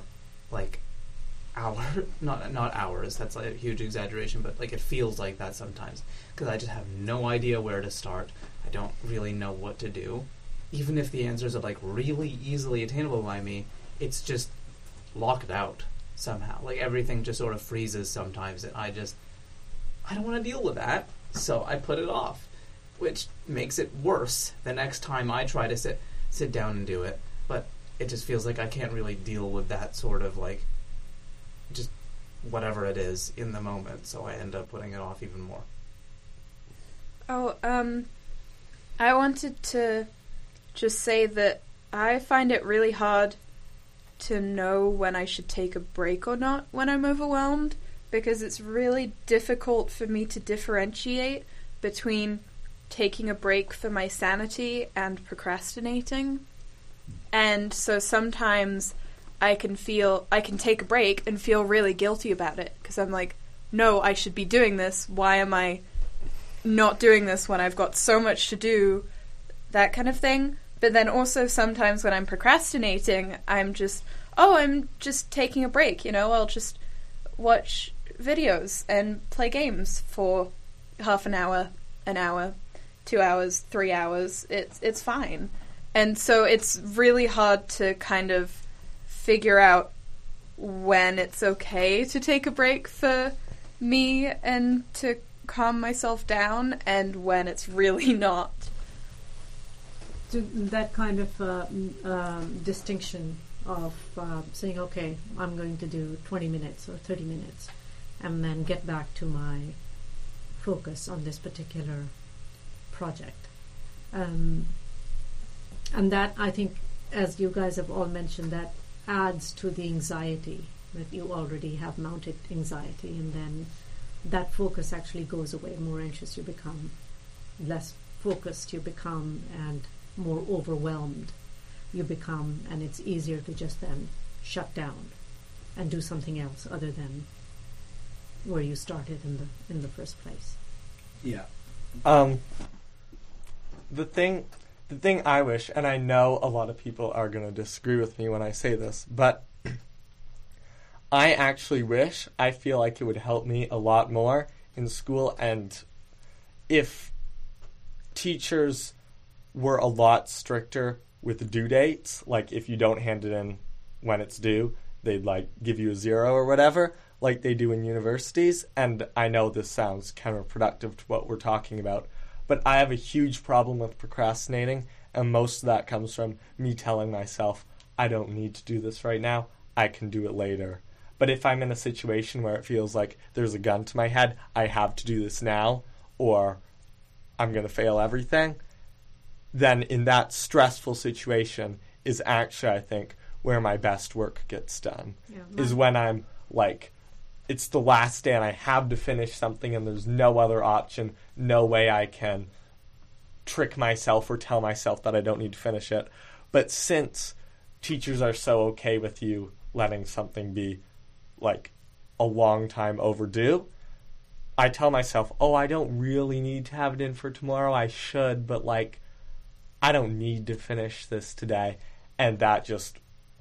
not hours, that's a huge exaggeration, but it feels like that sometimes because I just have no idea where to start. I don't really know what to do. Even if the answers are really easily attainable by me, it's just locked out somehow. Everything just sort of freezes sometimes, and I don't want to deal with that, so I put it off, which makes it worse the next time I try to sit down and do it. But it just feels like I can't really deal with that sort of just whatever it is in the moment, so I end up putting it off even more. I wanted to just say that I find it really hard to know when I should take a break or not when I'm overwhelmed, because it's really difficult for me to differentiate between taking a break for my sanity and procrastinating. And so sometimes I can take a break and feel really guilty about it, because I'm no, I should be doing this. Why am I not doing this when I've got so much to do? That kind of thing. But then also sometimes when I'm procrastinating, I'm just taking a break, I'll just watch videos and play games for half an hour, 2 hours, 3 hours. It's fine. And so it's really hard to kind of figure out when it's okay to take a break for me and to calm myself down, and when it's really not. So that kind of distinction of saying, okay, I'm going to do 20 minutes or 30 minutes and then get back to my focus on this particular project. And that, I think, as you guys have all mentioned, that adds to the anxiety that you already have mounted anxiety, and then that focus actually goes away. More anxious you become, less focused you become, and more overwhelmed you become, and it's easier to just then shut down and do something else other than where you started in the first place. Yeah. The thing I wish, and I know a lot of people are going to disagree with me when I say this, but I actually wish, I feel like it would help me a lot more in school, and if teachers were a lot stricter with due dates, like if you don't hand it in when it's due, they'd like give you a 0 or whatever, like they do in universities. And I know this sounds counterproductive to what we're talking about, but I have a huge problem with procrastinating, and most of that comes from me telling myself, I don't need to do this right now, I can do it later. But if I'm in a situation where it feels like there's a gun to my head, I have to do this now, or I'm going to fail everything, then in that stressful situation is actually, I think, where my best work gets done. Yeah, is when I'm like, it's the last day and I have to finish something and there's no other option, no way I can trick myself or tell myself that I don't need to finish it. But since teachers are so okay with you letting something be like a long time overdue, I tell myself, oh, I don't really need to have it in for tomorrow. I should, but like, I don't need to finish this today. And that just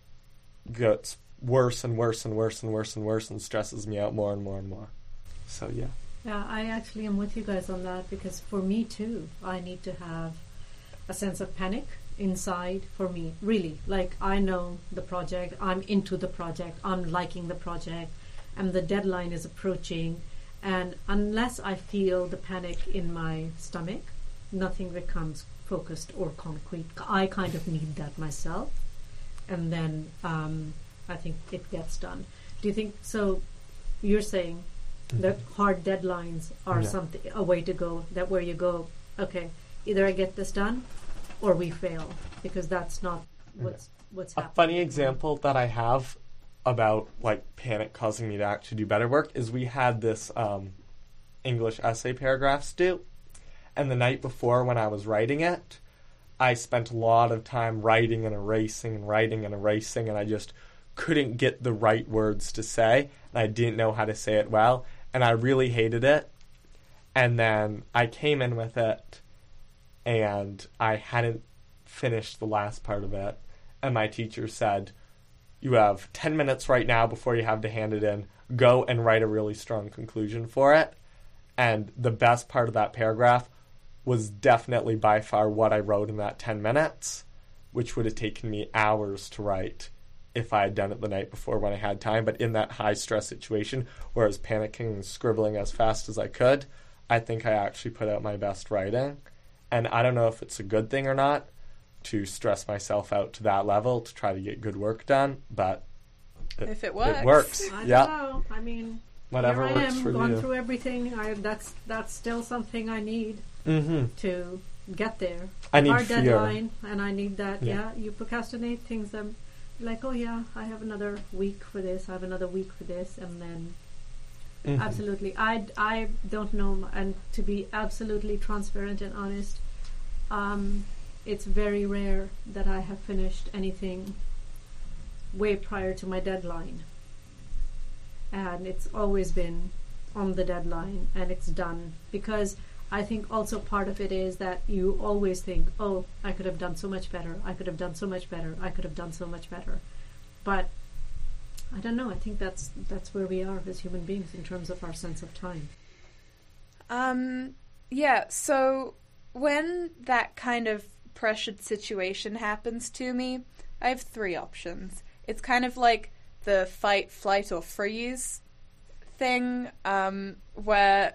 gets worse and worse and worse and worse and worse and stresses me out more and more and more. So, yeah. Yeah, I actually am with you guys on that, because for me too, I need to have a sense of panic inside for me, really. Like, I know the project, I'm into the project, I'm liking the project, and the deadline is approaching, and unless I feel the panic in my stomach, nothing becomes focused or concrete. I kind of need that myself, and then I think it gets done. Do you think so? You're saying that hard deadlines are something, a way to go, that where you go, okay, either I get this done or we fail, because that's not what's happening. A funny example that I have about like panic causing me to actually do better work is we had this English essay paragraphs due, and the night before when I was writing it, I spent a lot of time writing and erasing and writing and erasing, and I just couldn't get the right words to say, and I didn't know how to say it well, and I really hated it. And then I came in with it, and I hadn't finished the last part of it, and my teacher said, you have 10 minutes right now before you have to hand it in. Go and write a really strong conclusion for it. And the best part of that paragraph was definitely by far what I wrote in that 10 minutes, which would have taken me hours to write if I had done it the night before when I had time. But in that high-stress situation where I was panicking and scribbling as fast as I could, I think I actually put out my best writing. And I don't know if it's a good thing or not to stress myself out to that level to try to get good work done, but if it works. It works. I don't yeah. know. I mean, whatever here I works am, for gone you. through everything. That's still something I need to get there. I need Our fear. deadline, and I need that. Yeah. You procrastinate things. Like, oh yeah, I have another week for this. I have another week for this, and then absolutely, I don't know. And to be absolutely transparent and honest, it's very rare that I have finished anything way prior to my deadline. And it's always been on the deadline and it's done, because I think also part of it is that you always think, oh, I could have done so much better, I could have done so much better, I could have done so much better. But I don't know, I think that's where we are as human beings in terms of our sense of time. Yeah, so when that kind of pressured situation happens to me, I have 3 options. It's kind of like the fight, flight, or freeze thing, where...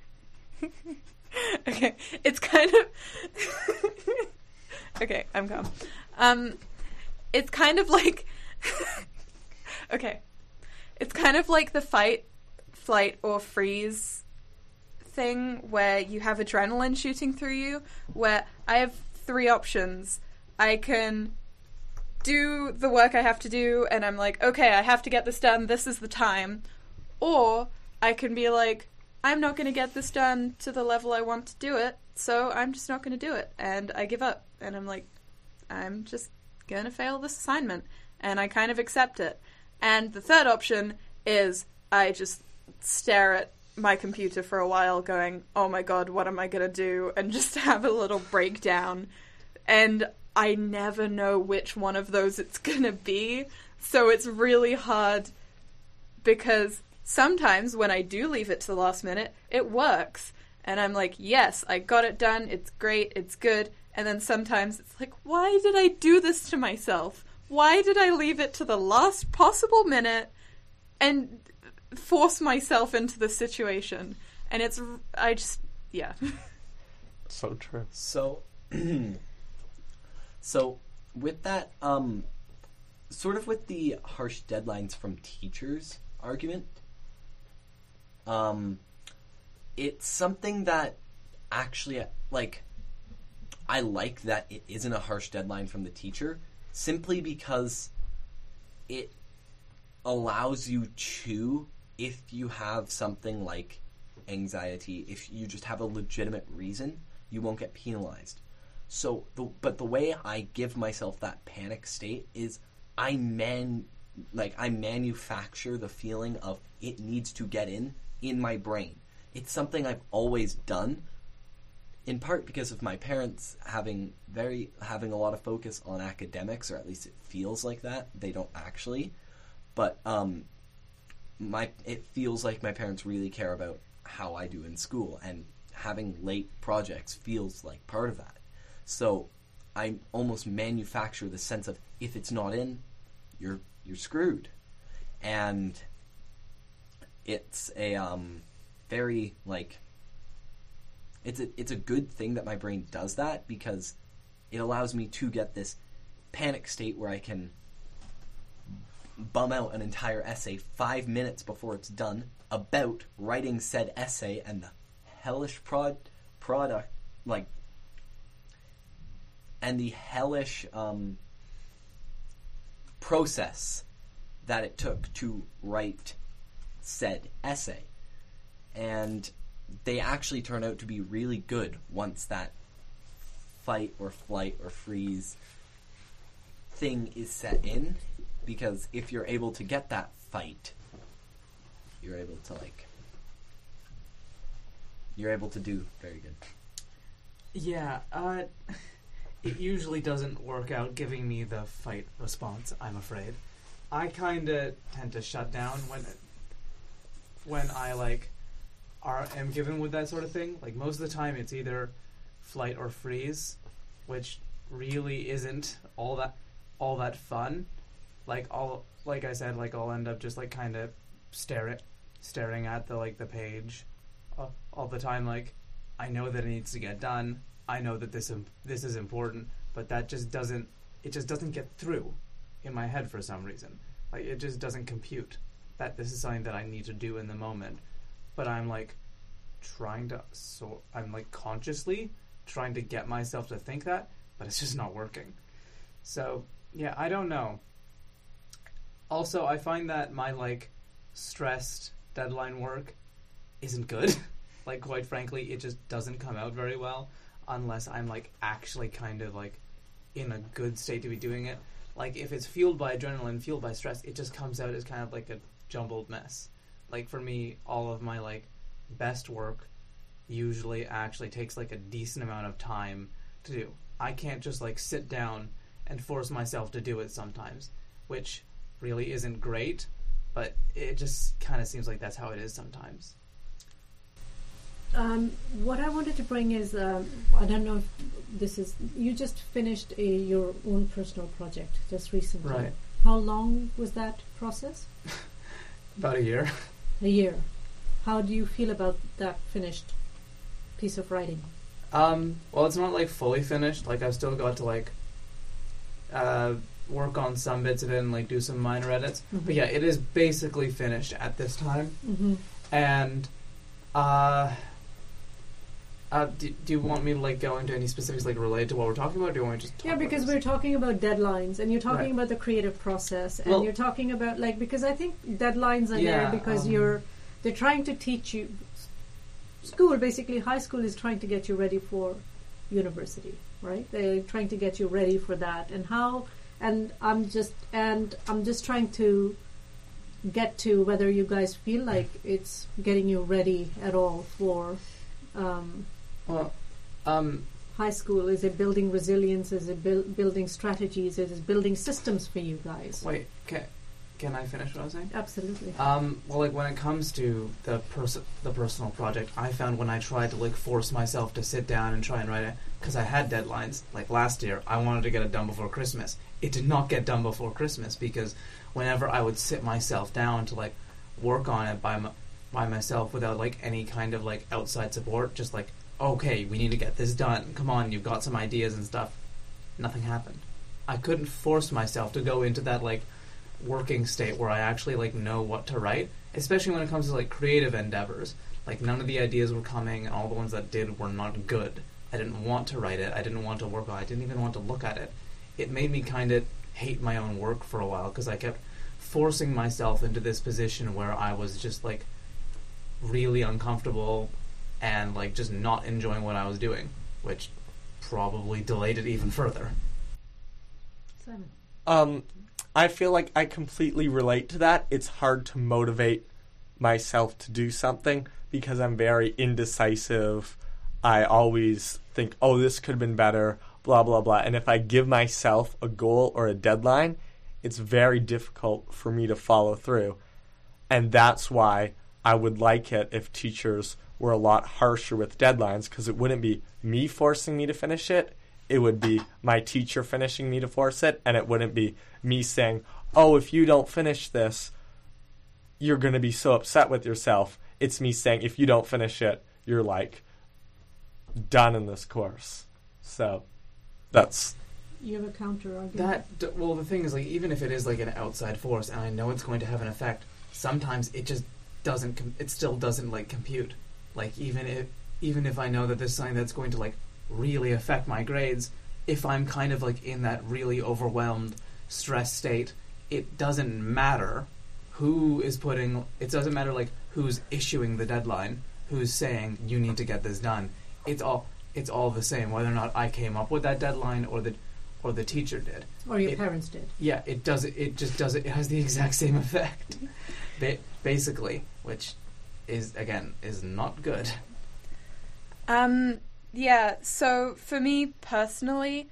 Okay, it's kind of... Okay, I'm calm. It's kind of like... Okay. It's kind of like the fight, flight, or freeze thing where you have adrenaline shooting through you, where I have 3 options. I can do the work I have to do, and I'm like, okay, I have to get this done, this is the time. Or I can be like, I'm not going to get this done to the level I want to do it, so I'm just not going to do it. And I give up. And I'm like, I'm just going to fail this assignment. And I kind of accept it. And the third option is I just stare at my computer for a while going, oh my god, what am I going to do? And just have a little breakdown. And I never know which one of those it's going to be. So it's really hard because sometimes when I do leave it to the last minute, it works. And I'm like, yes, I got it done. It's great. It's good. And then sometimes it's like, why did I do this to myself? Why did I leave it to the last possible minute and force myself into the situation? And yeah. So true. So, so with that, sort of with the harsh deadlines from teachers argument, it's something that actually, like, I like that it isn't a harsh deadline from the teacher, simply because it allows you to, if you have something like anxiety, if you just have a legitimate reason, you won't get penalized. So, but the way I give myself that panic state is I manufacture the feeling of it needs to get in my brain. It's something I've always done, in part because of my parents having a lot of focus on academics, or at least it feels like that. They don't actually, but it feels like my parents really care about how I do in school, and having late projects feels like part of that. So I almost manufacture the sense of, if it's not in, you're screwed. And it's a very, like, it's a good thing that my brain does that, because it allows me to get this panic state where I can bum out an entire essay 5 minutes before it's done about writing said essay, and the hellish product, like, and the hellish process that it took to write said essay. And they actually turn out to be really good once that fight or flight or freeze thing is set in, because if you're able to get that fight, you're able to do very good. Yeah, it usually doesn't work out giving me the fight response, I'm afraid. I kind of tend to shut down when I, like, am given with that sort of thing. Like, most of the time it's either flight or freeze, which really isn't all that fun. Like I said, I'll end up just, like, kind of staring at the page all the time. Like, I know that it needs to get done. I know that this is important, but it just doesn't get through in my head for some reason. Like, it just doesn't compute that this is something that I need to do in the moment. But I'm, like, consciously trying to get myself to think that, but it's just not working. So, yeah, I don't know. Also, I find that my, like, stressed deadline work isn't good. Like, quite frankly, it just doesn't come out very well unless I'm, like, actually kind of, like, in a good state to be doing it. Like, if it's fueled by adrenaline, fueled by stress, it just comes out as kind of like a jumbled mess. Like, for me, all of my, like, best work usually actually takes, like, a decent amount of time to do. I can't just, like, sit down and force myself to do it sometimes, which really isn't great, but it just kind of seems like that's how it is sometimes. What I wanted to bring is, I don't know if this is, you just finished your own personal project just recently. Right. How long was that process? About a year. A year. How do you feel about that finished piece of writing? Well, it's not like fully finished. Like I've still got to like work on some bits of it and like do some minor edits. Mhm. But yeah, it is basically finished at this time. Mm-hmm. And do you want me to like go into any specifics like related to what we're talking about? Or do you want me to just talk Yeah, about because this? we're talking about deadlines, and you're talking Right. about the creative process, and Well- you're talking about like because I think deadlines are Yeah, there because they're trying to teach you. School, basically, high school is trying to get you ready for university, right? They're trying to get you ready for that, and how. And I'm just trying to get to whether you guys feel like it's getting you ready at all for Well, high school. Is it building resilience? Is it building strategies? Is it building systems for you guys? wait, can I finish what I was saying? Absolutely. Well, like when it comes to the personal project, I found when I tried to like force myself to sit down and try and write it, because I had deadlines. Like last year, I wanted to get it done before Christmas. It did not get done before Christmas because whenever I would sit myself down to like work on it by myself without like any kind of like outside support, just like, okay, we need to get this done. Come on, you've got some ideas and stuff. Nothing happened. I couldn't force myself to go into that like working state where I actually like know what to write, especially when it comes to like creative endeavors. Like none of the ideas were coming, and all the ones that did were not good. I didn't want to write it. I didn't want to work on it. I didn't even want to look at it. It made me kind of hate my own work for a while because I kept forcing myself into this position where I was just like really uncomfortable and like just not enjoying what I was doing, which probably delayed it even further. Simon. I feel like I completely relate to that. It's hard to motivate myself to do something because I'm very indecisive. I always think, oh, this could have been better, blah, blah, blah. And if I give myself a goal or a deadline, it's very difficult for me to follow through. And that's why I would like it if teachers were a lot harsher with deadlines, because it wouldn't be me forcing me to finish it. It would be my teacher finishing me to force it, and it wouldn't be me saying, oh, if you don't finish this, you're going to be so upset with yourself. It's me saying, if you don't finish it, you're like done in this course. So that's... You have a counter argument. Well, the thing is, like, even if it is like an outside force, and I know it's going to have an effect, sometimes it just doesn't. It still doesn't like compute. Like even if I know that there's something that's going to like really affect my grades, if I'm kind of like in that really overwhelmed, stress state, it doesn't matter who is putting. It doesn't matter like who's issuing the deadline, who's saying you need to get this done. It's all the same, whether or not I came up with that deadline or the teacher did. Or your parents did. Yeah, it does. It just does. It has the exact same effect, basically, which is not good. Yeah. So for me personally,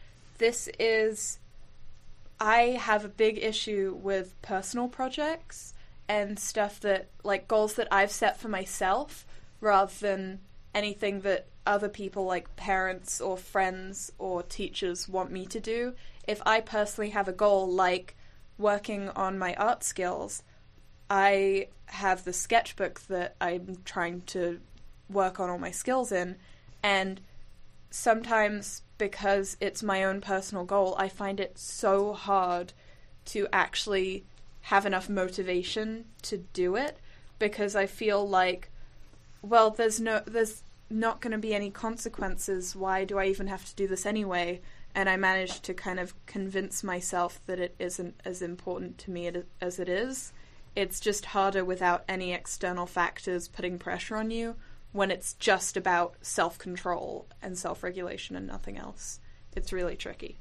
I have a big issue with personal projects and stuff that like goals that I've set for myself, rather than anything that other people like parents or friends or teachers want me to do. If I personally have a goal like working on my art skills, I have the sketchbook that I'm trying to work on all my skills in, and sometimes because it's my own personal goal, I find it so hard to actually have enough motivation to do it, because I feel like, well, there's not going to be any consequences. Why do I even have to do this anyway? And I managed to kind of convince myself that it isn't as important to me as it is. It's just harder without any external factors putting pressure on you, when it's just about self-control and self-regulation and nothing else. It's really tricky.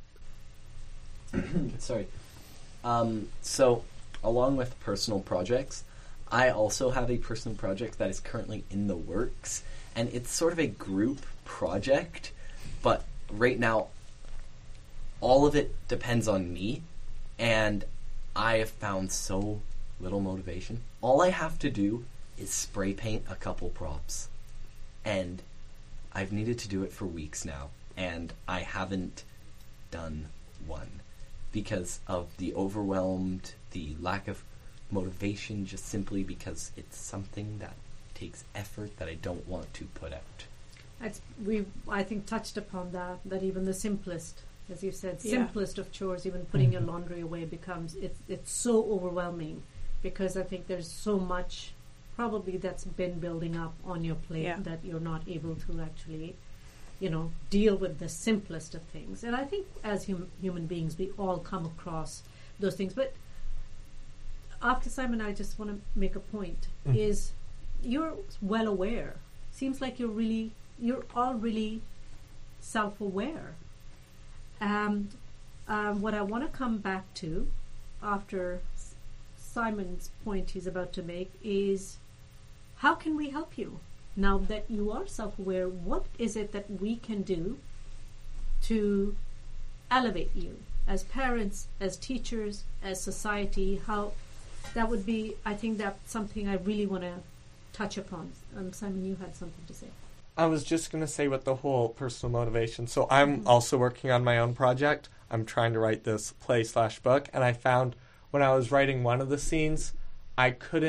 Sorry. So, along with personal projects, I also have a personal project that is currently in the works, and it's sort of a group project, but right now, all of it depends on me, and I have found so little motivation. All I have to do is spray paint a couple props, and I've needed to do it for weeks now, and I haven't done one. because of the overwhelmed, the lack of motivation, just simply because it's something that takes effort that I don't want to put out. We, I think, touched upon that even the simplest, as you said, Yeah. simplest of chores, even putting your laundry away becomes, it's so overwhelming, because I think there's so much probably that's been building up on your plate Yeah. that you're not able to actually, deal with the simplest of things. And I think as human beings, we all come across those things. But after Simon, I just want to make a point, is you're well aware. Seems like you're all really self-aware. And what I want to come back to after Simon's point he's about to make is, how can we help you? Now that you are self-aware, what is it that we can do to elevate you as parents, as teachers, as society? How that would be, I think that's something I really want to touch upon. Simon, you had something to say. I was just going to say with the whole personal motivation. So I'm also working on my own project. I'm trying to write this play/book. And I found when I was writing one of the scenes, I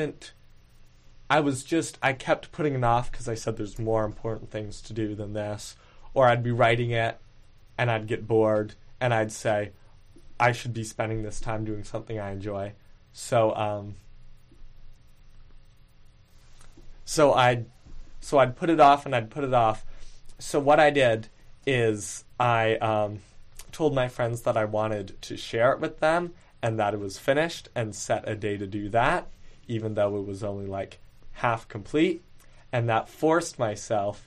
kept putting it off because I said there's more important things to do than this. Or I'd be writing it and I'd get bored and I'd say, I should be spending this time doing something I enjoy. So I'd put it off and I'd put it off. So what I did is I told my friends that I wanted to share it with them and that it was finished, and set a day to do that, even though it was only like half complete. And that forced myself,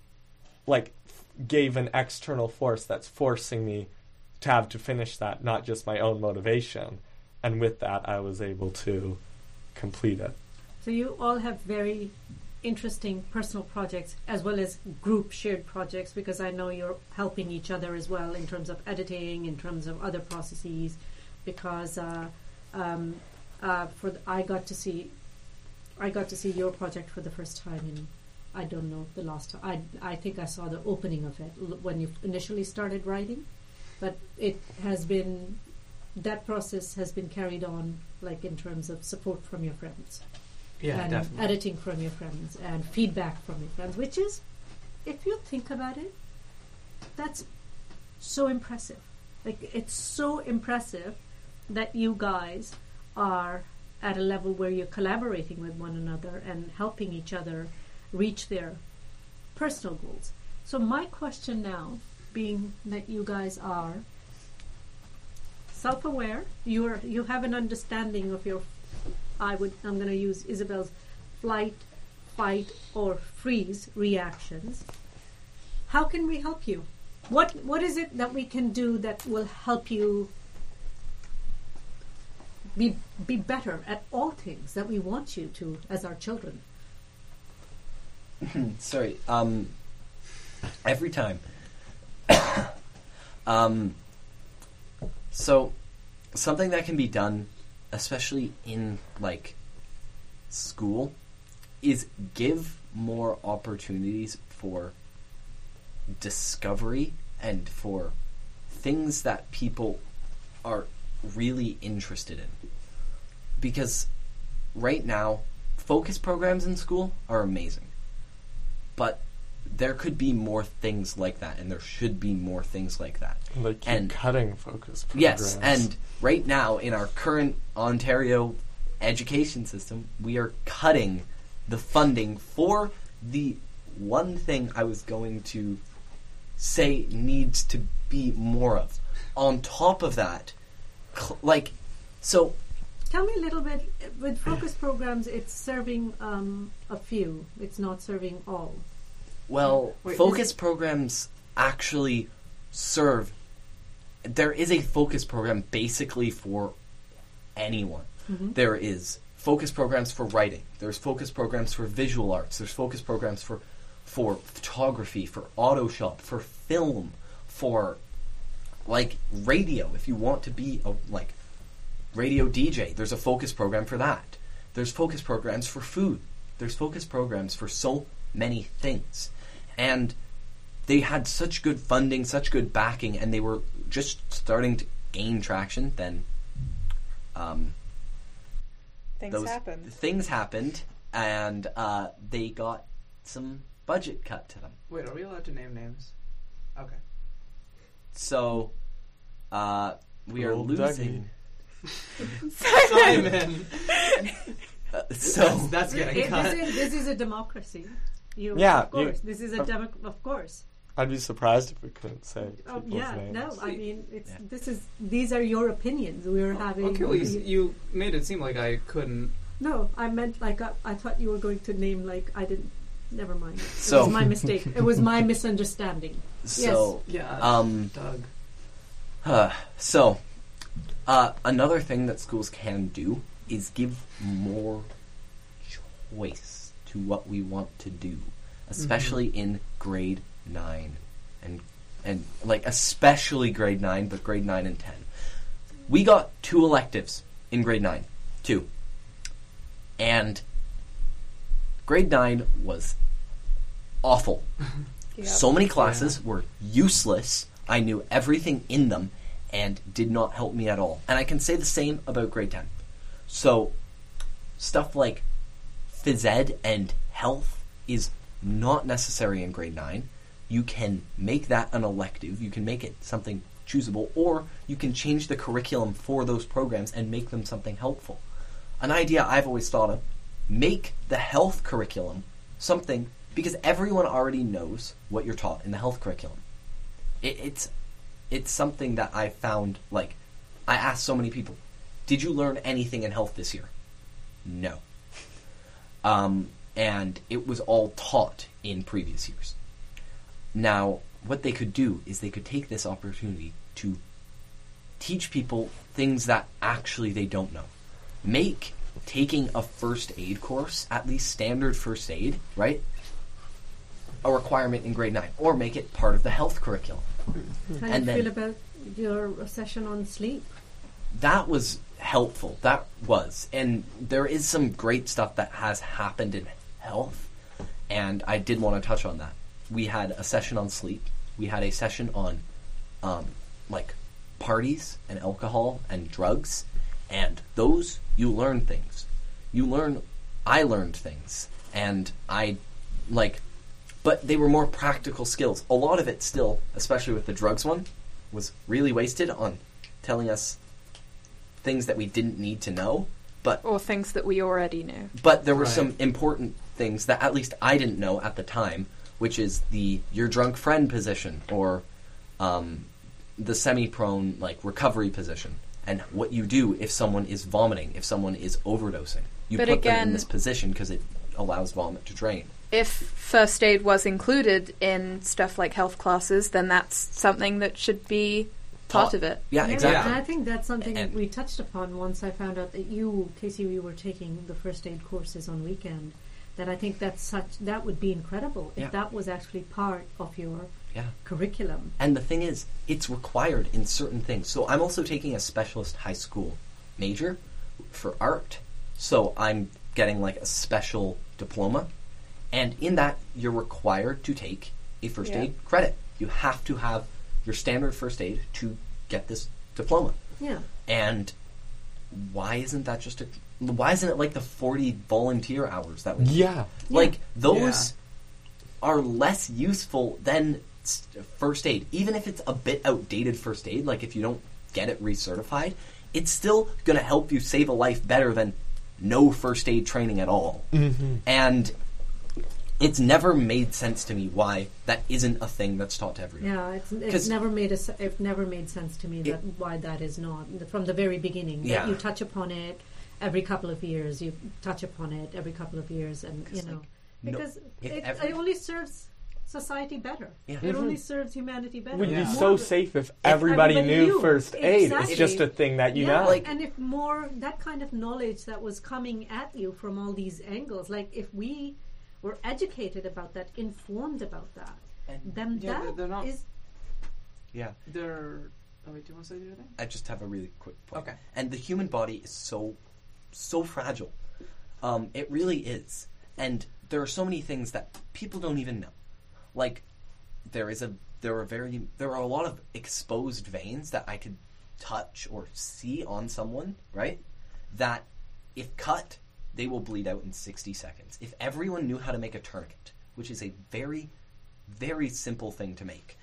gave an external force that's forcing me to have to finish that, not just my own motivation. And with that, I was able to complete it. So you all have very interesting personal projects as well as group shared projects, because I know you're helping each other as well in terms of editing, in terms of other processes, because I got to see your project for the first time in, I don't know the last time. I think I saw the opening of it when you initially started writing, but it has been, that process has been carried on, like in terms of support from your friends. Yeah, and definitely. editing from your friends and feedback from your friends, which is, if you think about it, that's so impressive. It's so impressive that you guys are at a level where you're collaborating with one another and helping each other reach their personal goals. So my question now, being that you guys are self-aware, you have an understanding of your, I'm going to use Isabel's flight, fight, or freeze reactions. How can we help you? What is it that we can do that will help you be better at all things that we want you to as our children? Sorry. Every time. So, something that can be done, especially in, school, is give more opportunities for discovery and for things that people are really interested in. Because right now, focus programs in school are amazing. But there could be more things like that, and there should be more things like that. They keep cutting focus programs. Yes, and right now, in our current Ontario education system, we are cutting the funding for the one thing I was going to say needs to be more of. On top of that, so... Tell me a little bit, with focus programs, it's serving a few. It's not serving all. Well, focus programs actually serve... There is a focus program basically for anyone. Mm-hmm. There is focus programs for writing. There's focus programs for visual arts. There's focus programs for photography, for auto shop, for film, for, radio. If you want to be a, radio DJ, there's a focus program for that. There's focus programs for food. There's focus programs for so many things. And they had such good funding, such good backing, and they were just starting to gain traction, then Things happened, and they got some budget cut to them. Wait, are we allowed to name names? Okay. So we are Old losing. Simon! So That's getting cut. This is a democracy. Yeah, of course. This is a of course. I'd be surprised if we couldn't say Oh, people's yeah, names. no, I mean, Yeah. these are your opinions. We're having. Okay, well, you made it seem like I couldn't. No, I meant like I thought you were going to name like I didn't. Never mind. It So- was my mistake. It was my misunderstanding. so Yeah. Doug. So another thing that schools can do is give more choice to what we want to do, especially in grade 9 and like especially grade 9, but grade 9 and 10. We got 2 electives in grade 9, 2. And grade 9 was awful. Yep. So many classes were useless. I knew everything in them and did not help me at all. And I can say the same about grade 10. So stuff like phys ed and health is not necessary in grade 9. You can make that an elective. You can make it something choosable, or you can change the curriculum for those programs and make them something helpful. An idea I've always thought of, make the health curriculum something, because everyone already knows what you're taught in the health curriculum. It's something that I found, like, I asked so many people, did you learn anything in health this year? No. And it was all taught in previous years. Now, what they could do is they could take this opportunity to teach people things that actually they don't know. Make taking a first aid course, at least standard first aid, right, a requirement in grade 9, or make it part of the health curriculum. How And do you then- feel about your session on sleep? That was helpful. That was. And there is some great stuff that has happened in health, and I did want to touch on that. We had a session on sleep. We had a session on, like, parties and alcohol and drugs, and those, you learn things. I learned things, and but they were more practical skills. A lot of it still, especially with the drugs one, was really wasted on telling us things that we didn't need to know, Or things that we already knew. but there were Right. some important things that at least I didn't know at the time, which is the your drunk friend position, or the semi-prone recovery position, and what you do if someone is vomiting, if someone is overdosing. You But put them again- in this position because it allows vomit to drain. If first aid was included in stuff like health classes, then that's something that should be part Taught. of it. Yeah, Yeah, exactly. And I think that's something And- we touched upon once I found out that Casey, you were taking the first aid courses on weekend. That I think that would be incredible if Yeah. that was actually part of your Yeah. curriculum. And the thing is, it's required in certain things. So I'm also taking a specialist high school major for art. So I'm getting a special diploma. And in that, you're required to take a first aid credit. You have to have your standard first aid to get this diploma. Yeah. And why isn't it like the 40 volunteer hours that we Yeah. those are less useful than first aid. Even if it's a bit outdated first aid, like if you don't get it recertified, it's still going to help you save a life better than no first aid training at all. Mm-hmm. And it's never made sense to me why that isn't a thing that's taught to everyone. Yeah, it's 'Cause- never made sense to me that why that is not from the very beginning. Yeah. That you touch upon it every couple of years. You touch upon it every couple of years, and because it only serves society better. Yeah. It only serves humanity better. We'd Yeah. be More so of it. safe if everybody knew first aid. Exactly. It's just a thing that you Yeah, know. and if more that kind of knowledge that was coming at you from all these angles, if we were educated about that, informed about that, then Yeah, that they're not- is Yeah. They're. Oh wait, do you want to say anything? I just have a really quick point. Okay. And the human body is so fragile. It really is. And there are so many things that people don't even know. Like there are a lot of exposed veins that I could touch or see on someone, right, that if cut, they will bleed out in 60 seconds. If everyone knew how to make a tourniquet, which is a very, very simple thing to make,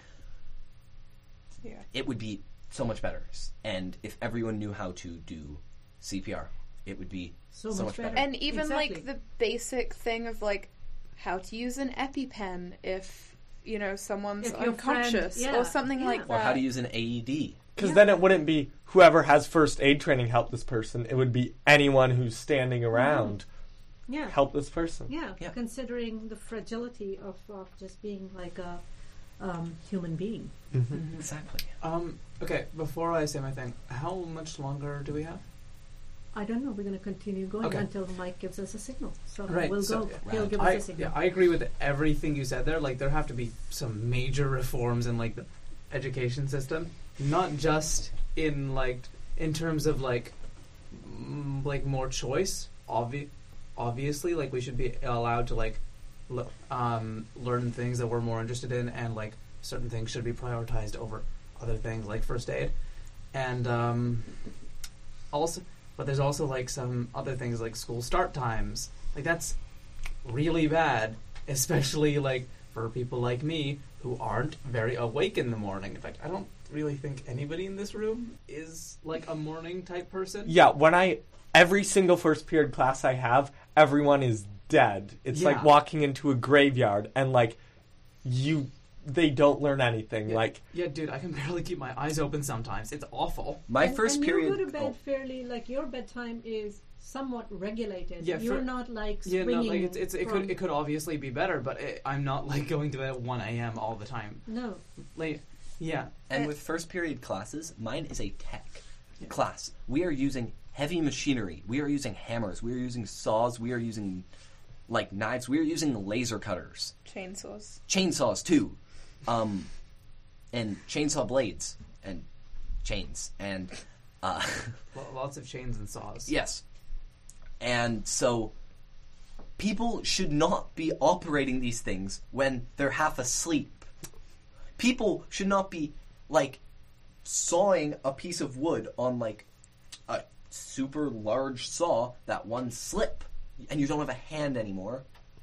it would be so much better. And if everyone knew how to do CPR, it would be so much better. And even Exactly. like the basic thing of like how to use an EpiPen if someone's If your unconscious friend- or something like Or that. how to use an AED. Because then it wouldn't be whoever has first aid training help this person. It would be anyone who's standing around Yeah. help this person. Yeah, Yeah. considering the fragility of just being like a human being. Exactly. Okay, before I say my thing, how much longer do we have? I don't know. We're going to continue going Okay. until Mike gives us a signal. So Right, we'll so- go. He'll give us a signal. I agree with everything you said there. Like, there have to be some major reforms in like the education system, not just in terms of like more choice. Obviously, like we should be allowed to like learn things that we're more interested in, and like certain things should be prioritized over other things like first aid, and also. But there's also like some other things like school start times. Like that's really bad, especially like for people like me who aren't very awake in the morning. In fact, I don't really think anybody in this room is like a morning type person. Yeah, every single first period class I have, everyone is dead. It's like Yeah. walking into a graveyard, and like they don't learn anything. Yeah. Like, Yeah, dude, I can barely keep my eyes open sometimes. It's awful. My and, first and period... you go to bed oh. fairly, like your bedtime is somewhat regulated. Yeah, You're for- not like Yeah, swinging. no, like it could obviously be better, but I'm not like going to bed at 1 a.m. all the time. No. Like, yeah, And with first period classes, mine is a tech class. We are using heavy machinery. We are using hammers. We are using saws. We are using like knives. We are using laser cutters. Chainsaws. Chainsaws too. And chainsaw blades and chains and lots of chains and saws. yes. And so people should not be operating these things when they're half asleep. People should not be like sawing a piece of wood on like a super large saw that one slip and you don't have a hand anymore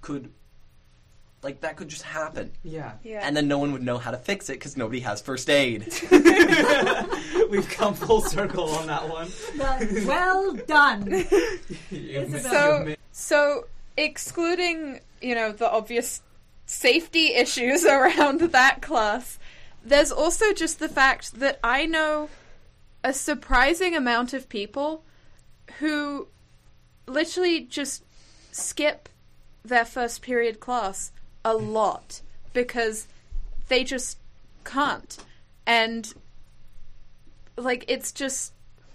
that could just happen. Yeah. Yeah. And then no one would know how to fix it because nobody has first aid. We've come full circle on that one. Well done. So excluding, the obvious safety issues around that class, there's also just the fact that I know a surprising amount of people who literally just skip their first period class a lot because they just can't. And like it's just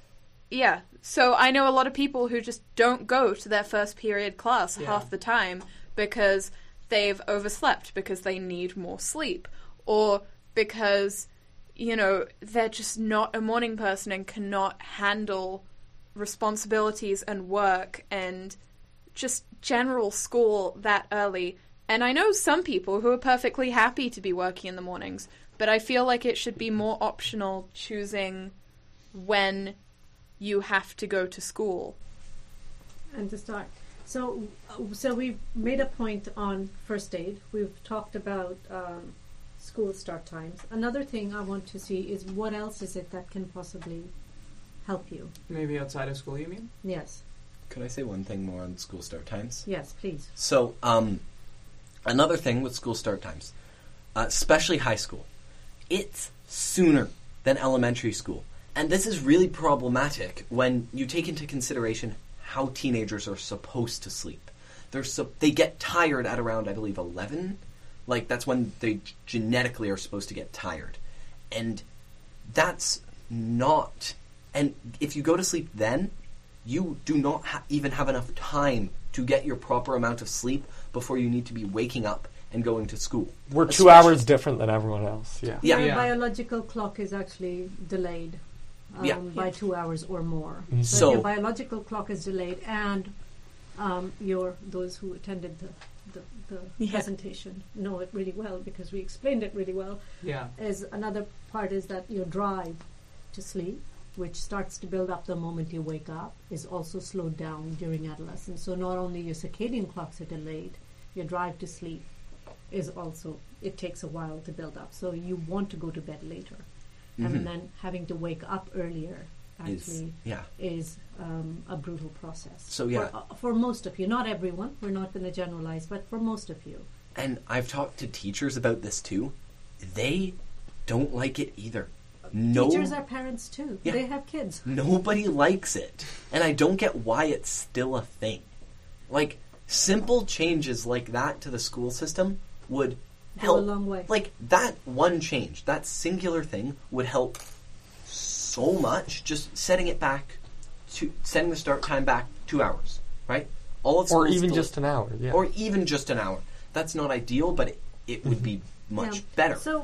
so I know a lot of people who just don't go to their first period class half the time because they've overslept, because they need more sleep, or because they're just not a morning person and cannot handle responsibilities and work and just general school that early. And I know some people who are perfectly happy to be working in the mornings, but I feel like it should be more optional choosing when you have to go to school. And to start. So we've made a point on first aid. We've talked about school start times. Another thing I want to see is what else is it that can possibly help you? Maybe outside of school, you mean? Yes. Could I say one thing more on school start times? Yes, please. So, another thing with school start times, especially high school, it's sooner than elementary school. And this is really problematic when you take into consideration how teenagers are supposed to sleep. They get tired at around, I believe, 11. Like, that's when they genetically are supposed to get tired. And that's not... And if you go to sleep then, you do not even have enough time to get your proper amount of sleep before you need to be waking up and going to school. We're 2 hours different than everyone else. Yeah. Yeah. Your Yeah. biological clock is actually delayed by 2 hours or more. Mhm. So, So- your biological clock is delayed, and those who attended the presentation know it really well because we explained it really well. Yeah. Is another part is that your drive to sleep which starts to build up the moment you wake up, is also slowed down during adolescence. So not only your circadian clocks are delayed, your drive to sleep is also, it takes a while to build up. So you want to go to bed later. And then having to wake up earlier actually is a brutal process. So for most of you, not everyone, we're not going to generalize, but for most of you. And I've talked to teachers about this too. They don't like it either. Teachers are parents too. Yeah. They have kids. Nobody likes it. And I don't get why it's still a thing. Like, simple changes like that to the school system would help. Go a long way. Like, that one change, that singular thing would help so much, just setting it back to, setting the start time back 2 hours, right? All of Or schools even still- just an hour, yeah. Or even just an hour. That's not ideal, but it would be much better. So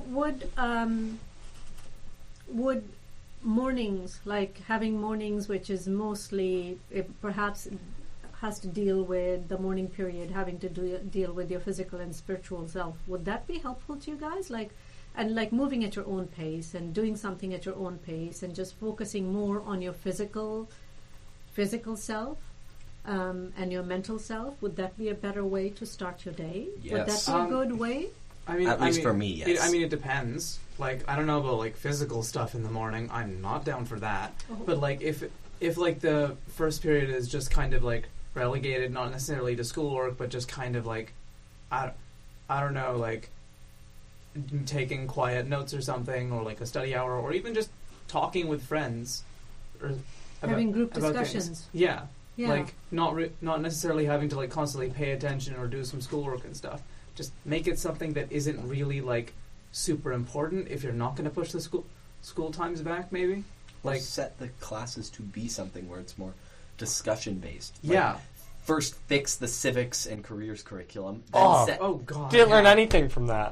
would mornings, like having mornings, which is mostly, it perhaps has to deal with the morning period, having to deal with your physical and spiritual self, would that be helpful to you guys? Like moving at your own pace and doing something at your own pace and just focusing more on your physical self and your mental self, would that be a better way to start your day? Yes. Would that be a good way? At least for me, yes. It depends. Like, I don't know about, like, physical stuff in the morning. I'm not down for that. Oh. But, like, if like, the first period is just kind of, like, relegated, not necessarily to schoolwork, but just kind of, like, I don't know, like, taking quiet notes or something, or, like, a study hour, or even just talking with friends. Or Having group about discussions. things. Yeah. Yeah. Like, not necessarily having to, like, constantly pay attention or do some schoolwork and stuff. Just make it something that isn't really, like, super important if you're not going to push the school times back, maybe. Like, set the classes to be something where it's more discussion based. Yeah. First, fix the civics and careers curriculum. Then God. Didn't learn anything from that.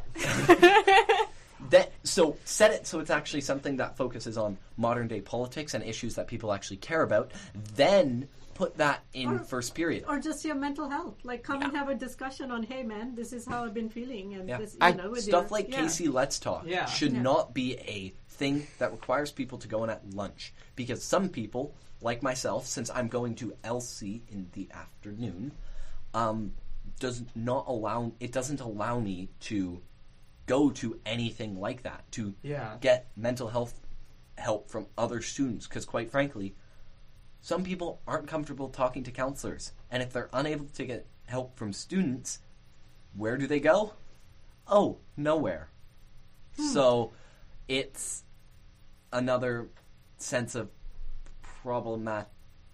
So set it so it's actually something that focuses on modern day politics and issues that people actually care about. Then put that in first period. Or just your mental health. Like, come and have a discussion on, hey, man, this is how I've been feeling. And this, with stuff like Casey Let's Talk should Yeah. not be a thing that requires people to go in at lunch. Because some people, like myself, since I'm going to LC in the afternoon, doesn't allow me to go to anything like that, to get mental health help from other students. Because quite frankly, some people aren't comfortable talking to counselors. And if they're unable to get help from students, where do they go? Oh, nowhere. So it's another sense of problematicnism.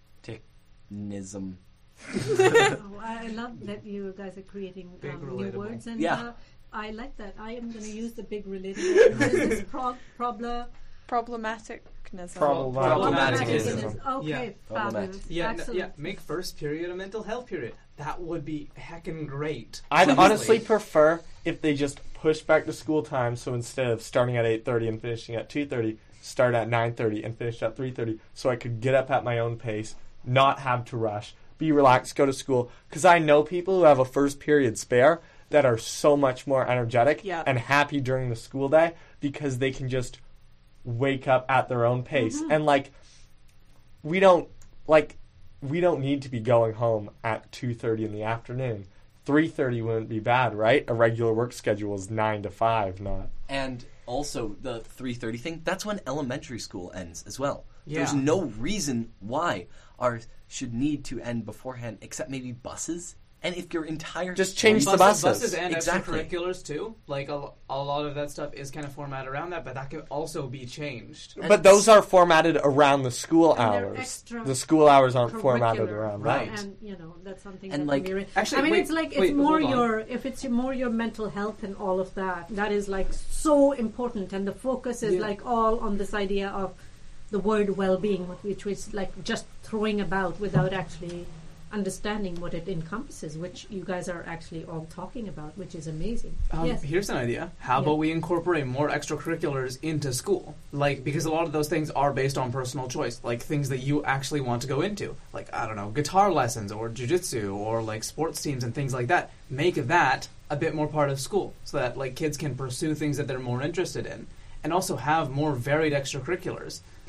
I love that you guys are creating new relatable. words. And I like that. I am going to use the big related word. What is this? Problematicnism. Problematicism. Okay, fabulous. Excellent. Make first period a mental health period. That would be heckin' great. I'd honestly prefer if they just push back the school time, so instead of starting at 8:30 and finishing at 2:30, start at 9:30 and finish at 3:30, so I could get up at my own pace, not have to rush, be relaxed, go to school. Because I know people who have a first period spare that are so much more energetic and happy during the school day because they can just wake up at their own pace. And we don't need to be going home at 2:30 in the afternoon. 3:30 wouldn't be bad, right? A regular work schedule is 9 to 5, not. And also the 3:30 thing, that's when elementary school ends as well. Yeah. There's no reason why ours should need to end beforehand except maybe buses. And if your entire Just change the buses. Buses and Exactly. extracurriculars too. Like a lot of that stuff is kind of formatted around that, but that could also be changed. But those are formatted around the school And they're hours. extra The school hours aren't formatted curricular, around right. that. And that's something And that like- can be Actually, I mean, wait, it's like wait, it's more hold on. it's more your mental health and all of that. That is like so important, and the focus is like all on this idea of the word well-being, which is like just throwing about without actually understanding what it encompasses, which you guys are actually all talking about, which is amazing. Yes. Here's an idea. How about we incorporate more extracurriculars into school? Like, because a lot of those things are based on personal choice, like things that you actually want to go into. Like, I don't know, guitar lessons or jiu-jitsu or like sports teams and things like that. Make that a bit more part of school so that like kids can pursue things that they're more interested in. And also have more varied extracurriculars.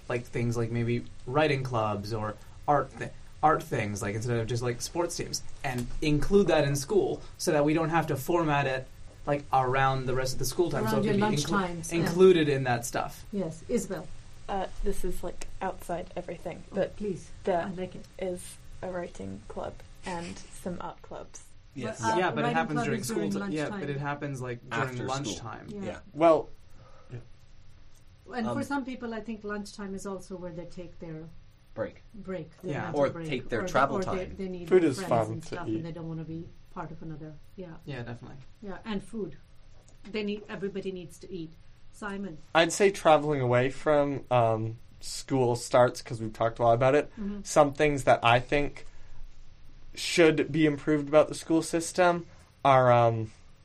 like things like maybe writing clubs or art things, like instead of just like sports teams, and include that in school so that we don't have to format it like around the rest of the school time. Around So it your can be lunch times, yeah. included in that stuff. Yes, Isabel. This is like outside everything, but Please, there I like it. is a writing club and some art clubs. Yes. But, Yeah, but it writing happens club during is school. during Yeah, lunchtime. but it happens like during After school. lunchtime. Yeah. Well, And for Um, some people, I think lunchtime is also where they take their Break. break. Yeah. mental Or break, take their or travel or time. They need Food their is friends fun and to stuff, eat. and they don't want to be part of another. Yeah, Yeah, definitely. yeah, and food. Everybody needs to eat. Simon. I'd say traveling away from school starts, because we've talked a lot about it. Mm-hmm. Some things that I think should be improved about the school system are,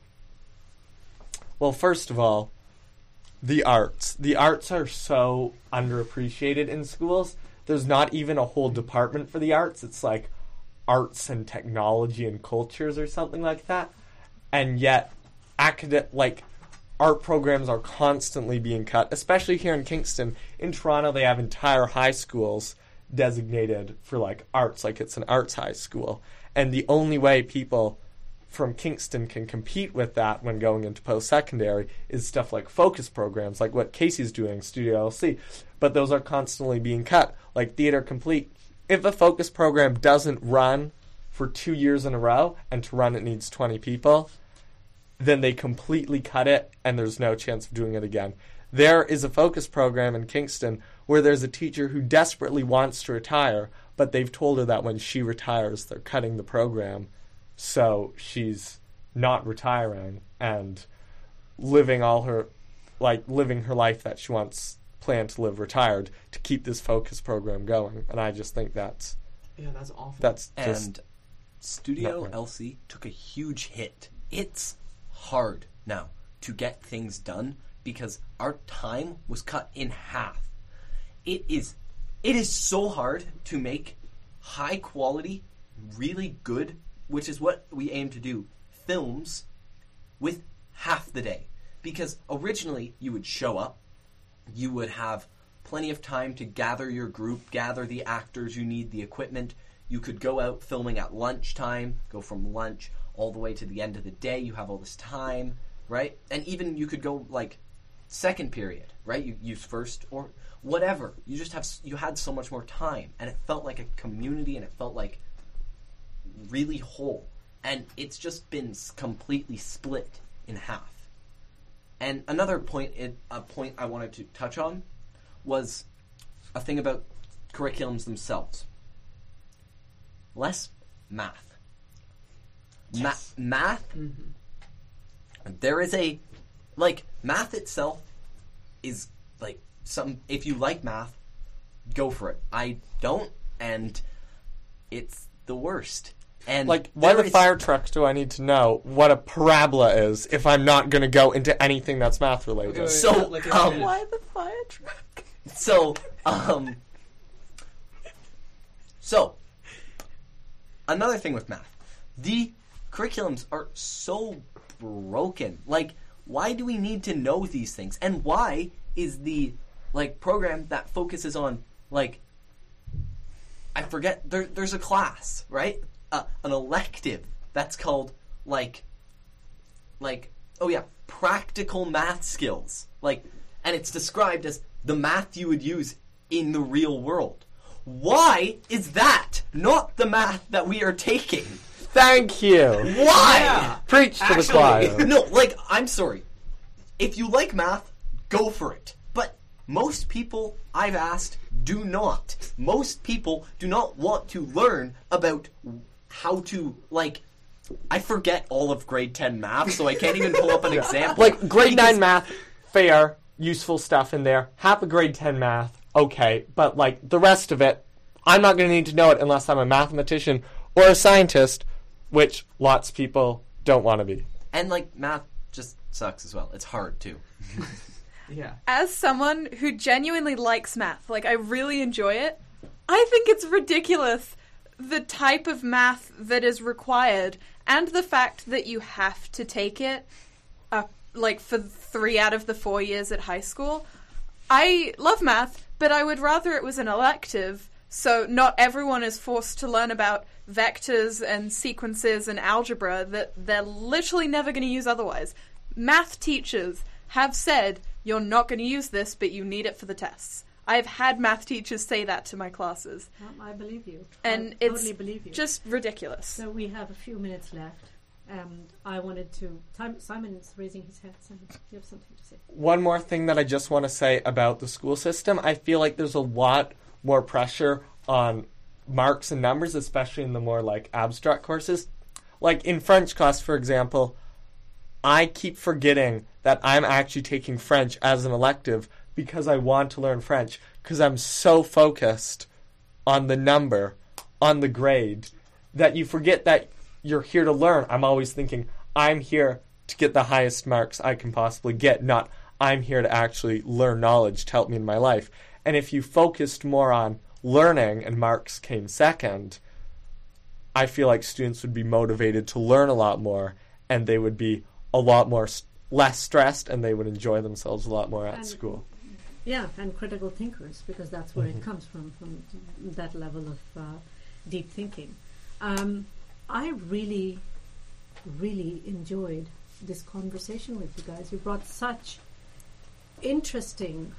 well, first of all, the arts. The arts are so underappreciated in schools. There's not even a whole department for the arts. It's like arts and technology and cultures or something like that. And yet, art programs are constantly being cut, especially here in Kingston. In Toronto, they have entire high schools designated for like arts, like it's an arts high school. And the only way people from Kingston can compete with that when going into post-secondary is stuff like focus programs, like what Casey's doing, Studio LC. But those are constantly being cut, like Theatre Complete. If a focus program doesn't run for 2 years in a row, and to run it needs 20 people, then they completely cut it, and there's no chance of doing it again. There is a focus program in Kingston where there's a teacher who desperately wants to retire, but they've told her that when she retires, they're cutting the program. So she's not retiring and living her life that she once planned to live retired to keep this focus program going. And I just think that's awful. that's just And Studio not right. LC took a huge hit. It's hard now to get things done because our time was cut in half. It is so hard to make high quality, really good, which is what we aim to do, films with half the day. Because originally you would show up, you would have plenty of time to gather your group, gather the actors you need, the equipment. You could go out filming at lunchtime, go from lunch all the way to the end of the day. You have all this time, right? And even you could go like second period, right? You use first or whatever. You had so much more time, and it felt like a community, and it felt like really whole. And it's just been completely split in half. And another point, a point I wanted to touch on was a thing about curriculums themselves. Less math. Yes. Math. There is math itself is like if you like math, go for it. I don't, and it's the worst. And like, why there the is- fire trucks do I need to know what a parabola is if I'm not going to go into anything that's math related? Okay, wait, So, like a minute. Why the fire truck? So, another thing with math. The curriculums are so broken. Like, why do we need to know these things? And why is the, program that focuses on, I forget, there's a class, right? An elective that's called, practical math skills. And it's described as the math you would use in the real world. Why is that not the math that we are taking? Thank you. Why? Yeah. Preach to the choir. No, I'm sorry. If you like math, go for it. But most people I've asked do not. Most people do not want to learn about how to, I forget all of grade 10 math, so I can't even pull up an example. Grade 9 Because- math, fair, useful stuff in there. Half a grade 10 math, okay. But, the rest of it, I'm not going to need to know it unless I'm a mathematician or a scientist, which lots of people don't want to be. And, math just sucks as well. It's hard, too. Yeah. As someone who genuinely likes math, I really enjoy it, I think it's ridiculous the type of math that is required and the fact that you have to take it for 3 out of the 4 years at high school. I love math, but I would rather it was an elective, so not everyone is forced to learn about vectors and sequences and algebra that they're literally never going to use otherwise. Math teachers have said, you're not going to use this, but you need it for the tests. I've had math teachers say that to my classes. I believe you. And I it's totally believe you. just ridiculous. So we have a few minutes left. I wanted to... Simon's raising his hand. Simon, you have something to say? One more thing that I just want to say about the school system. I feel like there's a lot more pressure on marks and numbers, especially in the more like abstract courses. Like in French class, for example, I keep forgetting that I'm actually taking French as an elective because I want to learn French, because I'm so focused on the number, on the grade, that you forget that you're here to learn. I'm always thinking, I'm here to get the highest marks I can possibly get, not I'm here to actually learn knowledge to help me in my life. And if you focused more on learning and marks came second, I feel like students would be motivated to learn a lot more, and they would be a lot more less stressed, and they would enjoy themselves a lot more at school. Yeah, and critical thinkers, because that's where it comes from that level of deep thinking. I really, really enjoyed this conversation with you guys. You brought such interesting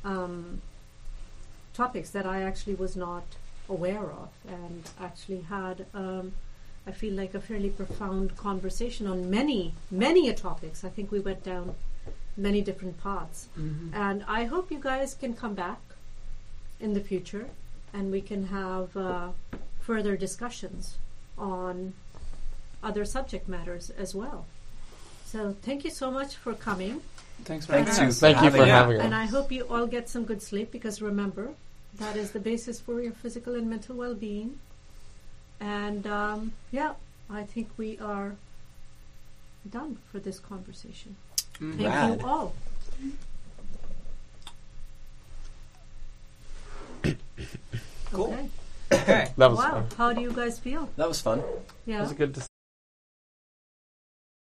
topics that I actually was not aware of, and actually had, I feel like, a fairly profound conversation on many topics. I think we went down many different paths. And I hope you guys can come back in the future and we can have further discussions on other subject matters as well. So thank you so much for coming. Thanks for Thanks having us. Thank you for having us. And I hope you all get some good sleep, because remember, that is the basis for your physical and mental well-being. And I think we are done for this conversation. Thank Rad. you all. Cool. Okay. Okay. That was Wow. fun. How do you guys feel? That was fun. That Yeah. was a good